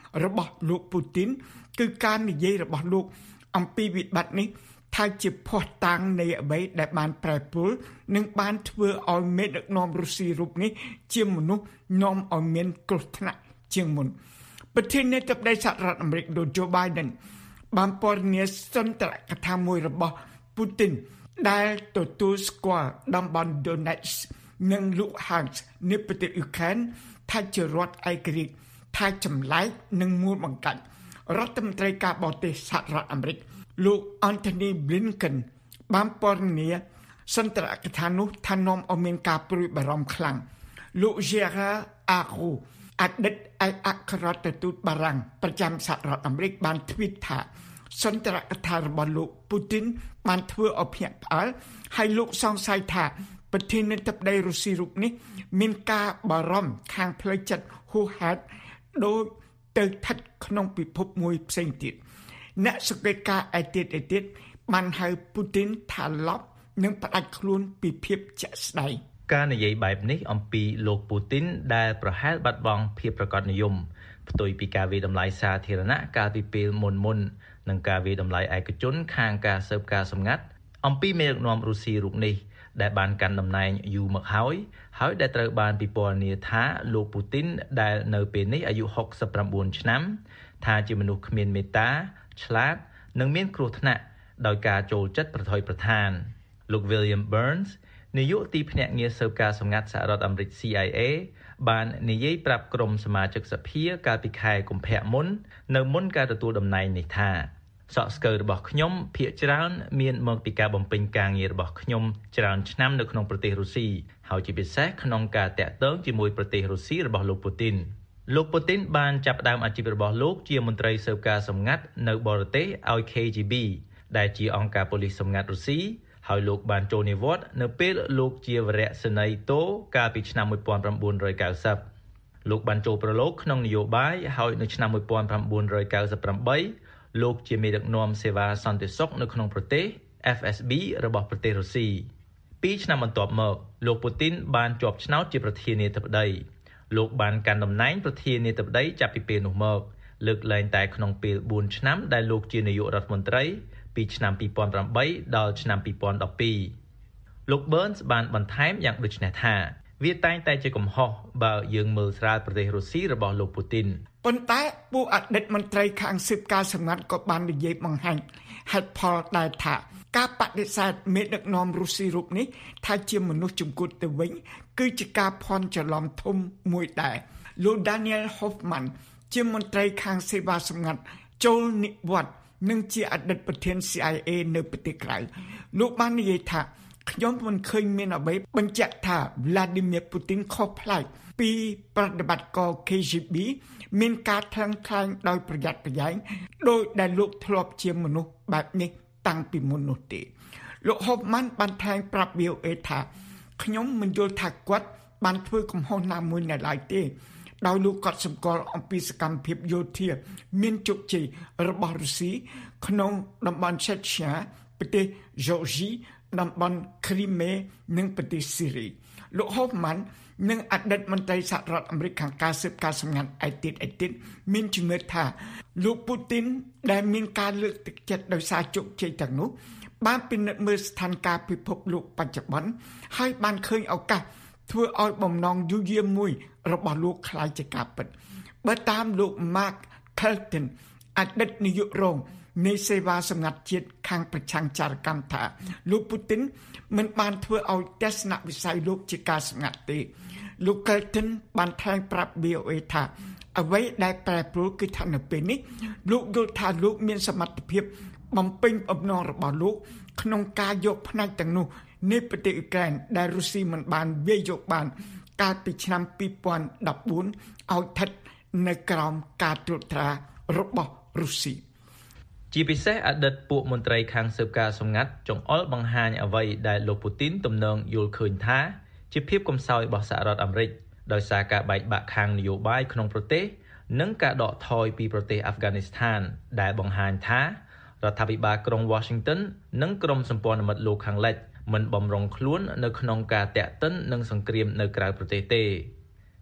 របស់លោកពូទីនគឺការនិយាយរបស់លោកអំពីវិបត្តិនេះថាជាភ័ស្តុតាងនៃអ្វីដែលបានប្រែប្រួលនិងបានធ្វើឲ្យមេដឹកនាំរុស្ស៊ីរូបនេះជាមនុស្សនាំឲ្យមានគ្រោះថ្នាក់ជាងមុនប្រធានាធិបតីសហរដ្ឋអាមេរិកលោក Joe Biden បានពណ៌នាសន្ទរកថាមួយរបស់ពូទីនដែលទទួលស្គាល់តំបន់ Donetsk និង Luhansk នៃប្រទេសអ៊ុក្រែនថាជារដ្ឋឯករាជ្យថាចម្លែកនិងមូលបង្កាច់រដ្ឋមន្ត្រីការបរទេសសហរដ្ឋអាមេរិកលោក Anthony Blinken បានពណ៌នាសន្ទរកថានោះថានាំឲ្យមានការព្រួយបារម្ភខ្លាំងលោក Gerard Arrow អតីតឯកអគ្គរដ្ឋទូតបារាំងប្រចាំសហរដ្ឋអាមេរិកបានទ្វីតថាសន្ទរកថារបស់លោកពូទីនបានធ្វើឲ្យភ្ញាក់ផ្អើលហើយលោកសង្ស័យថាប្រធានាធិបតីរុស្ស៊ីរូបនេះមានការបារម្ភខាងផ្លូវចិត្តហួសហេតុដោយទៅស្ថិតក្នុងពិភពមួយផ្សេងទៀតអ្នកសង្កេតការណ៍ឯទៀតឯទៀតបានហៅពូទីនថាឡប់និងផ្ដាច់ខ្លួនពីភាពជាក់ស្ដែងការនិយាយបែបនេះអំពីលោកពូទីនដែលប្រហែលបាត់បង់ភាពប្រកបនិយមផ្ទុយពីការវិតម្លៃសាធារណៈកាលពីពេលមុនមុននិងការវិតម្លៃឯកជនខាងការស៊ើបការសម្ងាត់អំពីមេដឹកនាំរុស្ស៊ីរូបនេះដែលបានកាន់តំណែងយូរមកហើយហើយដែលត្រូវបានពិពណ៌នាថាលោកពូទីនដែលនៅពេលនេះអាយុហុកសិបប្រាំបួនឆ្នាំថាជាមនុស្សគ្មានមេត្តាឆ្លាតនិងមានគ្រោះថ្នាក់ដោយការចូលចិត្តប្រថុយប្រថានលោក William Burns នាយកទីភ្នាក់ងារស៊ើបការសម្ងាត់សហរដ្ឋអាមេរិក C I A បាននិយាយប្រាប់ក្រុមសមាជិកសភាកាលពីខែកុម្ភៈមុននៅមុនការទទួលតំណែងនេះថាសក់ស្កូវរបស់ខ្ញុំភាគច្រើនមានមកពីការបំពេញការងាររបស់ខ្ញុំច្រើនឆ្នាំនៅក្នុងប្រទេសរុស្ស៊ីហើយជាពិសេសក្នុងការតាក់ទងជាមួយប្រទេសរុស្ស៊ីរបស់លោកពូទីនលោកពូទីនបានចាប់ផ្ដើមអាជីពរបស់លោកជាមន្ត្រីស៊ើបការសម្ងាត់នៅបរទេសឲ្យ K G B ដែលជាអង្គការប៉ូលីសសម្ងាត់រុស្ស៊ីហើយលោកបានចូលនិវត្តន៍នៅពេលលោកជាវរៈសេនីយ៍តូកាលពីឆ្នាំmột nghìn chín trăm chín mươiលោកបានចូលប្រឡូកក្នុងនយោបាយហើយនៅឆ្នាំmột nghìn chín trăm chín mươi támលោកជាមេដឹកនាំសេវាសន្តិសុខនៅក្នុងប្រទេស F S B របស់ប្រទេសរុស្ស៊ីពីរឆ្នាំបន្ទាប់មកលោកពូទីនបានជាប់ឆ្នោតជាប្រធានាធិបតីលោកបានកាន់តំណែងប្រធានាធិបតីចាប់ពីពេលនោះមកលើកលែងតែក្នុងពេលបួនឆ្នាំដែលលោកជានាយករដ្ឋមន្ត្រីពីឆ្នាំពីរពាន់ប្រាំបីដល់ឆ្នាំពីរពាន់ដប់ពីរលោក Burns បានបន្ថែមយ៉ាងដូចនេះថាវាតែងតែជាកំហុសបើយើងមើលស្រាលប្រទេសរុស្ស៊ីរបស់លោកពូទីនប៉ុន្តែពួកអតីតមន្ត្រីខាងស៊ើបការសម្ងាត់ក៏បាននិយាយបង្ហាញហេតុផលដែរថាការបដិសេធមេដឹកនាំរុស្ស៊ីរូបនេះថាជាមនុស្សជំគួតទៅវិញគឺជាការភ័ន្តច្រឡំធំមួយដែរលោក Daniel Hoffman ជាមន្ត្រីខាងសេវាសម្ងាត់ចូលនិវត្តន៍និងជាអតីតប្រធាន C I A នៅប្រទេសក្រៅលោកបាននិយាយថាខ្ញុំមិនឃើញមានអ្វីបញ្ជាក់ថា Vladimir Putin ខុសប្លែកពីប្រតិបត្តិការ K G B មានការថ្លឹងថ្លែងដោយប្រយ័ត្នប្រយែងដោយដែលលោកធ្លាប់ជាមនុស្សបែបនេះតាំងពីមុននោះទេលោក Hoffman បានថ្លែងប្រាប់ V O A ថាខ្ញុំមិនយល់ថាគាត់បានធ្វើកំហុសណាមួយនៅឡើយទេដោយលោកក៏សម្គាល់អំពីសកម្មភាពយោធាមានជោគជ័យរបស់រុស្ស៊ីក្នុងតំបន់ Chechnya ប្រទេស Georgie តំបន់ Crimea និងប្រទេសស៊ីរីលោក Hoffman និងអតីតមន្ត្រីសហរដ្ឋអាមេរិកខាងការស៊ើបការសម្ងាត់ឯទៀតឯទៀតមានជំនឿថាលោកពូទីនដែលមានការលើកទឹកចិត្តដោយសារជោគជ័យទាំងនោះបានពិនិត្យមើលស្ថានភាពពិភពលោកបច្ចុប្បន្នហើយបានឃើញឱកាសធ្វើឲ្យបំណងយូរយារមួយរបស់លោកคล้ายជាការពិតបើតាមលោក Mark Kelton អតីតនាយករងនៃសេវាសម្ងាត់ជាតិខាងប្រឆាំងចារកម្មថាលោកពូទីនមិនបានធ្វើឲ្យទស្សនវិស័យលោកជាការសម្ងាត់ទេលោក Kelton បានថ្លែងប្រាប់ V O A ថាអ្វីដែលប្រែប្រួលគឺថានៅពេលនេះលោកយល់ថាលោកមានសមត្ថភាពបំពេញបំណងរបស់លោកក្នុងការយកផ្នែកទាំងនោះនៃប្រទេសអ៊ុក្រែនដែលរុស្ស៊ីមិនបានវាយយកបានកាលពីឆ្នាំពីរពាន់ដប់បួនឲ្យស្ថិតនៅក្រោមការត្រួតត្រារបស់រុស្ស៊ីជាពិសេសអតីតពួកមន្ត្រីខាងស៊ើបការសម្ងាត់ចង្អុលបង្ហាញអ្វីដែលលោកពូទីនទំនងយល់ឃើញថាជាភាពកំសោយរបស់សហរដ្ឋអាមេរិកដោយសារការបែកបាក់ខាងនយោបាយក្នុងប្រទេសនិងការដកថយពីប្រទេសអាហ្វហ្គានីស្ថានដែលបង្ហាញថារដ្ឋាភិបាលក្រុង Washington និងក្រុមសម្ព័ន្ធមិត្តលោកខាងលិចមិនបំរុងខ្លួននៅក្នុងការតាក់ទិននឹងសង្គ្រាមនៅក្រៅប្រទេសទេ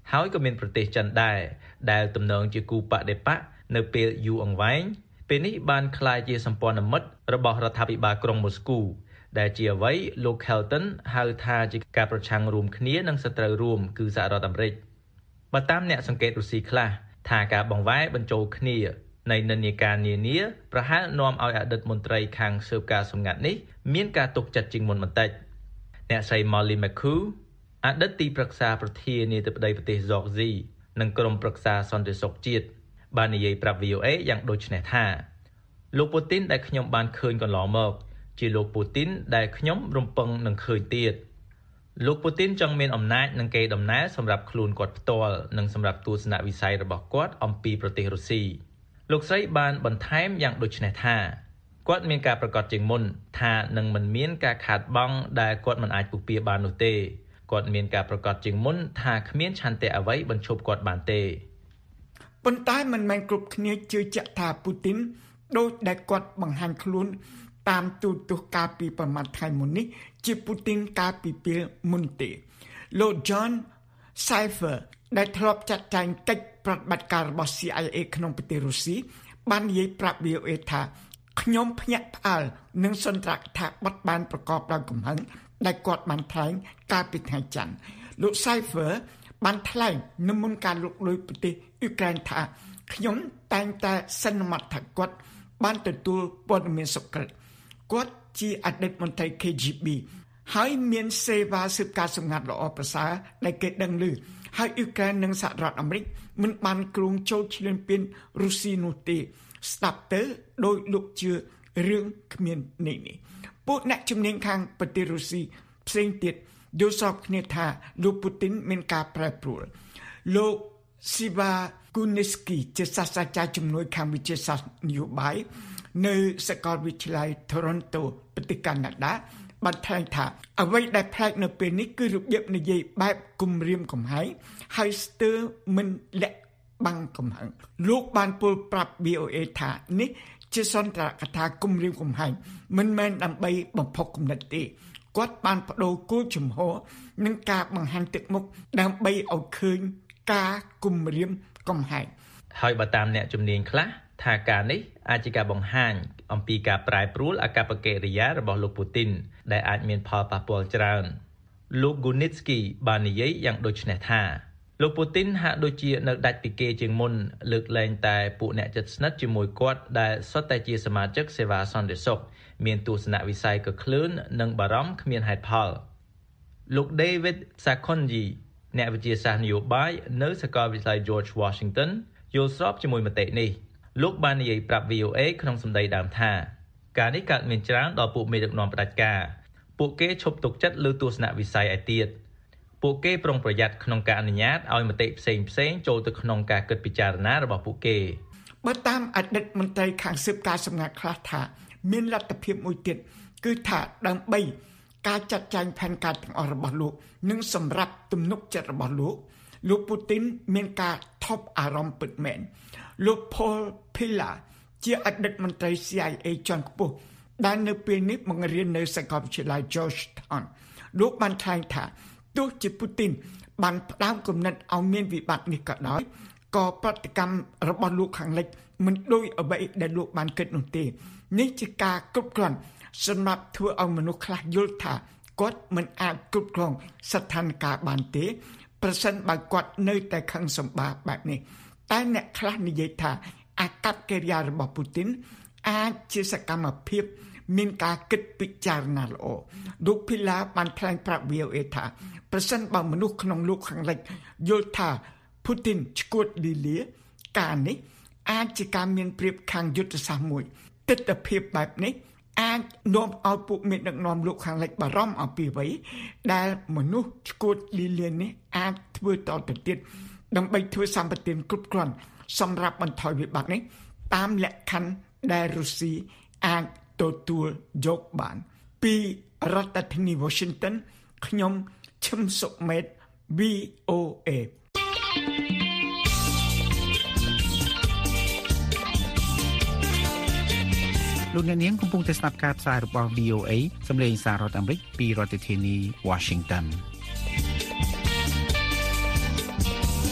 ហើយក៏មានប្រទេសចិនដែរដែលទំនងជាគូបដិបកនៅពេលយូរអង្វែងពេលនេះបានក្លាយជាសម្ព័ន្ធមិត្តរបស់រដ្ឋាភិបាលក្រុងម៉ូស្គូដែលជាអ្វីលោក Helton ហៅថាជាការប្រឆាំងរួមគ្នានឹងសត្រូវរួមគឺសហរដ្ឋអាមេរិកបើតាមអ្នកសង្កេតរុស្ស៊ីខ្លះថាការបង្វែរបញ្ចូលគ្នានៃនិន្នាការនានាប្រហែលនាំឲ្យអតីតមន្ត្រីខាងស៊ើបការសម្ងាត់នេះមានការទុកចិត្តជាងមុនបន្តិចអ្នកស្រី Molly McCoo អតីតទីប្រឹក្សាប្រធានាធិបតីប្រទេស Georgia និងក្រុមប្រឹក្សាសន្តិសុខជាតិបាននិយាយប្រាប់ វី អូ អេ យ៉ាងដូចនេះថាលោកពូទីនដែលខ្ញុំបានឃើញកន្លងមកជាលោកពូទីនដែលខ្ញុំរំពឹងនឹងឃើញទៀតលោកពូទីនចង់មានអំណាចនិងកេរដំណែលសម្រាប់ខ្លួនគាត់ផ្ទាល់និងសម្រាប់ទស្សនវិស័យរបស់គាត់អំពីប្រទេសរុស្ស៊ីលោកស្រីបានបន្ថែមយ៉ាងដូចនេះថាគាត់មានការប្រកាសជាងមុនថានឹងមិនមានការខាតបង់ដែលគាត់មិនអាចពុះពៀបាននោះទេគាត់មានការប្រកាសជាងមុនថាគ្មានឆន្ទៈអ្វីបញ្ឈប់គាត់បានទេប៉ុន្តែមិនមែនគ្រប់គ្នាជឿជាក់ថាពូទីនដោយដែលគាត់បង្ហាញខ្លួនតាមទូទស្សន៍ការពីប្រមាណថ្ងៃមុននេះជាពូទីនការពីពេលមុនទេលោក John Saifer ដែលធ្លាប់ចាត់ចែងកិច្ចប្រតិបត្តិការរបស់ C I A ក្នុងប្រទេសរុស្ស៊ីបាននិយាយប្រាប់ វី អូ អេ ថាខ្ញុំភ្ញាក់ផ្អើលនឹងសន្ទរកថាបត់បានប្រកបដោយកំហឹងដែលគាត់បានថ្លែងកាលពីថ្ងៃច័ន្ទលោក Saifer បានថ្លែងនៅមុនការលុកលុយប្រទេសអ៊ុយក្រែនថាខ្ញុំតែងតែសន្មតថាគាត់បានទទួលព័ត៌មានសុក្រិតគាត់ជាអតីតមន្ត្រី K G B ហើយមានសេវាស៊ើបការសម្ងាត់ល្អប្រសើរដែលគេដឹងឮហើយអ៊ុយក្រែននិងសហរដ្ឋអាមេរិកមិនបានគ្រោងចូលឈ្លានពានរុស្ស៊ីនោះទេស្ដាប់ទៅដោយលោកជឿរឿងគ្មានន័យនេះពួកអ្នកជំនាញខាងប្រទេសរុស្ស៊ីផ្សេងទៀតយល់ស្របគ្នាថាលោកពូទីនមានការប្រែប្រួលលោក Siva Kunisky ជាសាស្ត្រាចារ្យជំនួយខាងវិទ្យាសាស្ត្រនយោបាយនៅសាកលវិទ្យាល័យ Toronto ប្រទេសកាណាដាបានថ្លែងថាអ្វីដែលប្លែកនៅពេលនេះគឺរបៀបនិយាយបែបគំរាមកំហែងហើយស្ទើរមិនលាក់បាំងកំហឹងលោកបានពោលប្រាប់ វី អូ អេ ថានេះជាសន្ទរកថាគំរាមកំហែងមិនមែនដើម្បីបំផុសគំនិតទេគាត់បានបដូរគោលជំហរនឹងការបង្ហាញទឹកមុខដើម្បីឲ្យឃើញការគំរាមកំហែងហើយបើតាមអ្នកជំនាញខ្លះថាការនេះអាចជាការបង្ហាញអំពីការប្រែប្រួលអាកប្បកិរិយារបស់លោកពូទីនដែលអាចមានផលប៉ះពាល់ច្រើនលោក Gunitsky បាននិយាយយ៉ាងដូចនេះថាលោកពូទីនហាក់ដូចជានៅដាច់ពីគេជាងមុនលើកលែងតែពួកអ្នកជិតស្និទ្ធជាមួយគាត់ដែលសុទ្ធតែជាសមាជិកសេវាសន្តិសុខមានទស្សនវិស័យក៏ឃ្លឿននិងបារម្ភគ្មានហេតុផលលោក David Sakonji អ្នកវិទ្យាសាស្ត្រនយោបាយនៅសាកលវិទ្យាល័យ George Washington យល់ស្របជាមួយមតិនេះលោកបាននិយាយប្រាប់ វី អូ អេ ក្នុងសម្ដីដើមថាការនេះកើតមានច្រើនដល់ពួកមេដឹកនាំផ្ដាច់ការពួកគេឈប់ទុកចិត្តលើទស្សនវិស័យឯទៀតពួកគេប្រុងប្រយ័ត្នក្នុងការអនុញ្ញាតឲ្យមតិផ្សេងផ្សេងចូលទៅក្នុងការគិតពិចារណារបស់ពួកគេបើតាមអតីតមន្ត្រីខាងស៊ើបការសម្ងាត់ខ្លះថាមានលទ្ធភាពមួយទៀតគឺថាដើម្បីការចាត់ចែងផែនការទាំងអស់របស់លោកនិងសម្រាប់ទំនុកចិត្តរបស់លោកលោកពូទីនមានការថប់អារម្មណ៍ពិតមែនលោក Paul Pillar ជាអតីតមន្ត្រី C I A ជាន់ខ្ពស់ដែលនៅពេលនេះបង្រៀននៅសាកលវិទ្យាល័យ Georgetown លោកបានថ្លែងថាទោះជាពូទីនបានផ្ដើមគំនិតឲ្យមានវិបត្តិនេះក៏ដោយក៏ប្រតិកម្មរបស់លោកខាងលិចមិនដូចអ្វីដែលលោកបានគិតនោះទេនេះជាការគ្រប់គ្រាន់សម្រាប់ធ្វើឲ្យមនុស្សខ្លះយល់ថាគាត់មិនអាចគ្រប់គ្រងស្ថានភាពបានទេប្រសិនបើគាត់នៅតែខឹងសម្បាបែបនេះតែអ្នកខ្លះនិយាយថាអាកប្បកិរិយារបស់ពូទីនអាចជាសកម្មភាពមានការគិតពិចារណាល្អលោក Pilar បានថ្លែងប្រាប់ វី អូ អេ ថាប្រសិនបើមនុស្សក្នុងលោកខាងលិចយល់ថាពូទីនឈួតលីលាការនេះអាចជាការមានប្រៀបខាងយុទ្ធសាស្ត្រមួយទិដ្ឋភាពបែបនេះអាចនាំឲ្យពួកមេដឹកនាំលោកខាងលិចបារម្ភអំពីអ្វីដែលមនុស្សឈួតលីលានេះអាចធ្វើតទៅទៀតដើម្បីធ្វើសម្បទានគ្រប់គ្រាន់សម្រាប់បន្ថយវិបត្តិនេះតាមលក្ខខណ្ឌដែលរុស្ស៊ីអាចទទួលយកបានពីរដ្ឋធានី Washington ខ្ញុំឈឹមសុមេត វី អូ អេលោកអ្នកនាងកំពុងតែស្ដាប់ការផ្សាយរបស់ វី អូ អេ សម្លេងសាររដ្ឋអាមេរិកពីរដ្ឋធានី Washington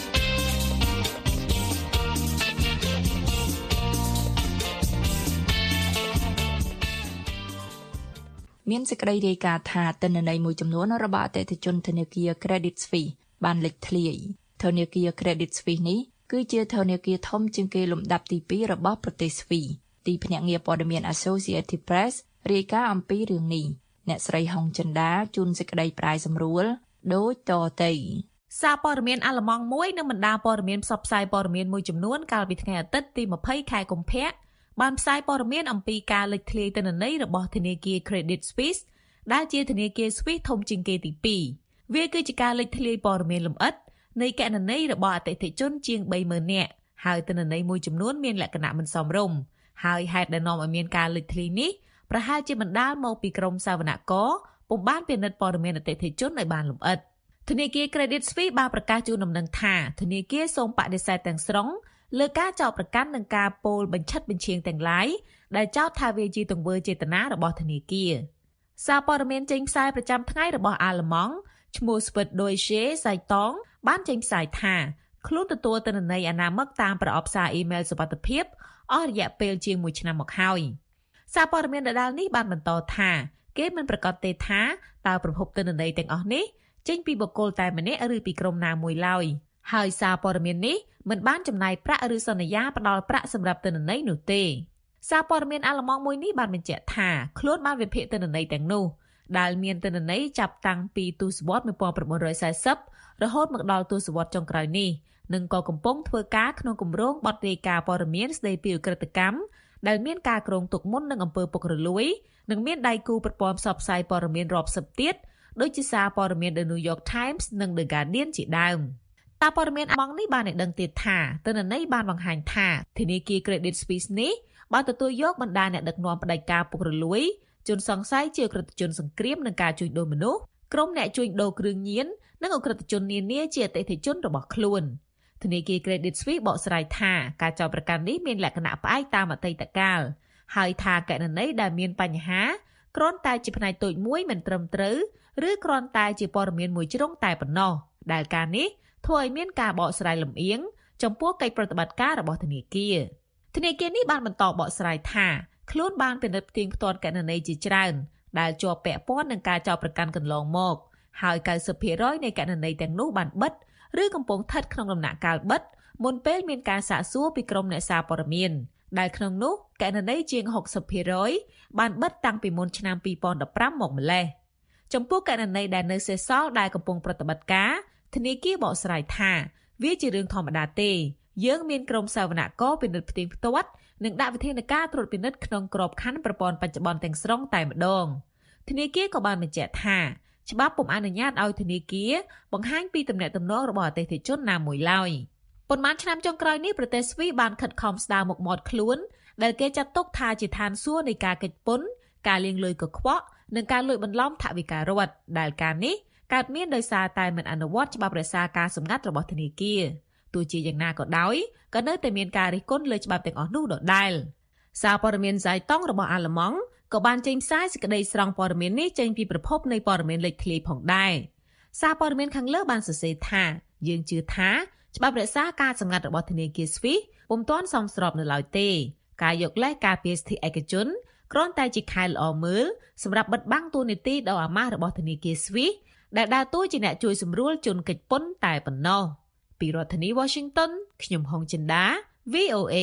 មានសេចក្តីរាយការណ៍ថាទិន្នន័យមួយចំនួនរបស់អតិថិជនធនាគារ Credit Suisse បានលេចធ្លាយធនាគារ Credit Suisse នេះគឺជាធនាគារធំជាងគេលំដាប់ទីពីររបស់ប្រទេសស្វីសទីភ្នាក់ងារព័ត៌មាន Associated Press រាយការណ៍អំពីរឿងនេះអ្នកស្រីហុងចិន្តាជួនសេចក្តីប្រាយសម្រួលដូចតទៅសារព័ត៌មានអាល្លឺម៉ង់មួយនិងបណ្ដាព័ត៌មានផ្សព្វផ្សាយព័ត៌មានមួយចំនួនកាលពីថ្ងៃអាទិត្យទីម្ភៃខែកុម្ភៈបានផ្សាយព័ត៌មានអំពីការលេចធ្លាយទិន្នន័យរបស់ធនាគារ Credit Suisse ដែលជាធនាគារស្វីសធំជាងគេទីពីរវាគឺជាការលេចធ្លាយព័ត៌មានលម្អិតនៃគណនីរបស់អតិថិជនជាង បីម៉ឺន នាក់ហើយទិន្នន័យមួយចំនួនមានលក្ខណៈមិនសមរម្យហើយហេតុដែលនាំឲ្យមានការលេចធ្លាយនេះប្រហែលជាបណ្ដាលមកពីក្រុមសាវនករពុំបានពិនិត្យព័ត៌មានអតិថិជនឲ្យបានលម្អិតធនាគារ Credit Suisse បានប្រកាសជូនដំណឹងថាធនាគារសូមបដិសេធទាំងស្រុងលើការចោទប្រកាន់និងការពោលបញ្ឆិតបញ្ឈៀងទាំងឡាយដែលចោទថាវាជាទង្វើចេតនារបស់ធនាគារសារព័ត៌មានចេញផ្សាយប្រចាំថ្ងៃរបស់អាល្លឺម៉ង់ឈ្មោះ Süddeutsche Zeitung បានចេញផ្សាយថាខ្លួនទទួលទិន្នន័យអនាមិកតាមប្រអប់សារអ៊ីមែលសុវត្ថិភាពអស់រយៈពេលជាងមួយឆ្នាំមកហើយសារព័ត៌មានដដែលនេះបានបន្តថាគេមិនប្រកាសទេថាតើប្រភពទិន្នន័យទាំងអស់នេះចេញពីបុគ្គលតែម្នាក់ឬពីក្រុមណាមួយឡើយហើយសារព័ត៌មាននេះមិនបានចំណាយប្រាក់ឬសន្យាផ្ដល់ប្រាក់សម្រាប់ទិន្នន័យនោះទេសារព័ត៌មានអាល្លឺម៉ង់មួយនេះបានបញ្ជាក់ថាខ្លួនបានវិភាគទិន្នន័យទាំងនោះដែលមានទិន្នន័យចាប់តាំងពីទសវត្សរ៍nineteen fortyរហូតមកដល់ទសវត្សរ៍ចុងក្រោយនេះនិងក៏កំពុងធ្វើការក្នុងគម្រោងបទរាយការណ៍ព័ត៌មានស្ដីពីឧក្រិដ្ឋកម្មដែលមានការគ្រោងទុកមុននឹងអំពើពុករលួយនិងមានដៃគូប្រព័ន្ធផ្សព្វផ្សាយព័ត៌មានរាប់សិបទៀតដូចជាសារព័ត៌មាន The New York Times និង The Guardian ជាដើមតាព័ត៌មានអាល្លឺម៉ង់នេះបានឲ្យដឹងទៀតថាទិន្នន័យបានបង្ហាញថាធនាគារ Credit Suisse នេះបានទទួលយកបណ្ដាអ្នកដឹកនាំផ្ដាច់ការពុករលួយជនសង្ស័យជាអក្រិតជនសង្គ្រាមនិងការជួញដូរមនុស្សក្រុមអ្នកជួញដូរគ្រឿងញៀននិងអក្រិតជននានាជាអតិថិជនរបស់ខ្លួនធនាគារ Credit Suisse បកស្រាយថាការចោទប្រកាន់នេះមានលក្ខណៈផ្អែកតាមអតីតកាលហើយថាគណនីដែលមានបញ្ហាគ្រាន់តែជាផ្នែកតូចមួយមិនត្រឹមត្រូវឬគ្រាន់តែជាព័ត៌មានមួយជ្រុងតែប៉ុណ្ណោះដែលការនេះធ្វើឲ្យមានការបកស្រាយលំអៀងចំពោះកិច្ចប្រតិបត្តិការរបស់ធនាគារធនាគារនេះបានបន្តបកស្រាយថាខ្លួនបានពិនិត្យផ្ទៀងផ្ទាត់គណនីជាច្រើនដែលជាប់ពាក់ព័ន្ធនឹងការចោទប្រកាន់កន្លងមកហើយ ninety percent នៃគណនីទាំងនោះបានបិទឬកំពុងស្ថិតក្នុងដំណាក់កាលបិទមុនពេលមានការសាកសួរពីក្រុមអ្នកសារព័ត៌មានដែលក្នុងនោះគណនីជាងsixty percentបានបិទតាំងពីមុនឆ្នាំtwo thousand fifteenមកម្លេះចំពោះគណនីដែលនៅសេសសល់ដែលកំពុងប្រតិបត្តិការធនាគារបកស្រាយថាវាជារឿងធម្មតាទេយើងមានក្រុមសាវនករពិនិត្យផ្ទៀងផ្ទាត់និងដាក់វិធានការត្រួតពិនិត្យក្នុងក្របខ័ណ្ឌប្រព័ន្ធបច្ចុប្បន្នទាំងស្រុងតែម្ដងធនាគារក៏បានបញ្ជាក់ថាច្បាប់ពុំអនុញ្ញាតឲ្យធនាគារបង្ហាញពីទំនាក់ទំនងរបស់អតិថិជនណាមួយឡើយប៉ុន្មានឆ្នាំចុងក្រោយនេះប្រទេសស្វីសបានខិតខំស្ដារមុខមាត់ខ្លួនដែលគេចាត់ទុកថាជាឋានសួគ៌នៃការកិច្ចពន្ធការលាងលុយកខ្វក់និងការលួចបន្លំថវិការដ្ឋដែលការនេះកើតមានដោយសារតែមិនអនុវត្តច្បាប់រក្សាការសម្ងាត់របស់ធនាគារទោះជាយ៉ាងណាក៏ដោយក៏នៅតែមានការរិះគន់លើច្បាប់ទាំងអស់នោះដដែលសារព័ត៌មាន Zeitung របស់អាល្លឺម៉ង់ក៏បានចេញផ្សាយសេចក្តីស្រង់ព័ត៌មាននេះចេញពីប្រភពនៃព័ត៌មានលេចធ្លាយផងដែរសារព័ត៌មានខាងលើបានសរសេរថាយើងជឿថាច្បាប់រក្សាការសម្ងាត់របស់ធនាគារស្វីសពុំទាន់សមស្របនៅឡើយទេការយកលេសការពារសិទ្ធិឯកជនគ្រាន់តែជាខែលល្អមើលសម្រាប់បិទបាំងតួនាទីដ៏អាម៉ាស់របស់ធនាគារស្វីសដែលដើរតួជាអ្នកជួយសម្រួលជនកិច្ចពន្ធតែប៉ុណ្ណោះពីរដ្ឋធានី Washington ខ្ញុំហុងចិន្តា V O A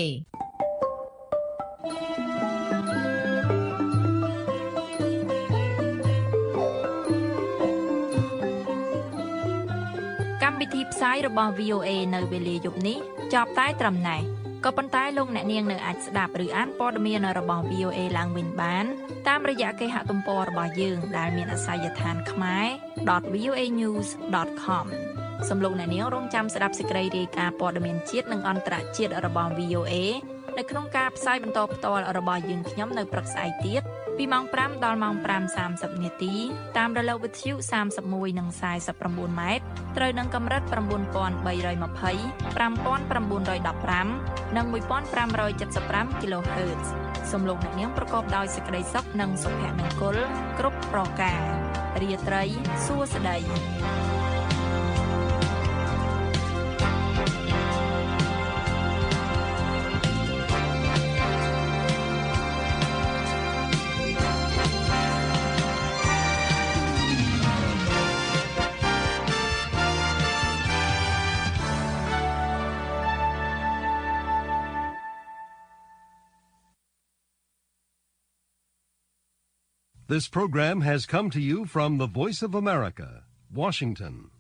កម្មវិធីផ្សាយរបស់ V O A នៅវេលាយប់នេះចប់តែត្រឹមណេះក៏ប៉ុន្តែលោកអ្នកនាងនៅអាចស្ដាប់ឬអានព័ត៌មានរបស់ V O A ឡើងវិញបានតាមរយៈគេហទំព័ររបស់យើងដែលមានអាសយដ្ឋាន ខ្មែរ dot voa news dot com សំឡេងអ្នកនាងរងចាំស្ដាប់សេចក្តីរាយការណ៍ព័ត៌មានជាតិនិងអន្តរជាតិរបស់ V O A នៅក្នុងការផ្សាយបន្តផ្ទាល់របស់យើងខ្ញុំនៅព្រឹកស្អែកទៀតពីម៉ោងfiveដល់ម៉ោងfive thirtyនាទីតាមរលកវិទ្យុthirty-oneនិងforty-nineម៉ែត្រត្រូវនឹងកម្រិតnine thousand three hundred twenty, five thousand nine hundred fifteenនិងfifteen seventy-five គីឡូហឺត សំឡេងអ្នកនាងប្រកបដោយសេចក្តីសុខនិងសុភមង្គលគ្រប់ប្រការរាត្រីសួស្តី This program has come to you from the Voice of America, Washington.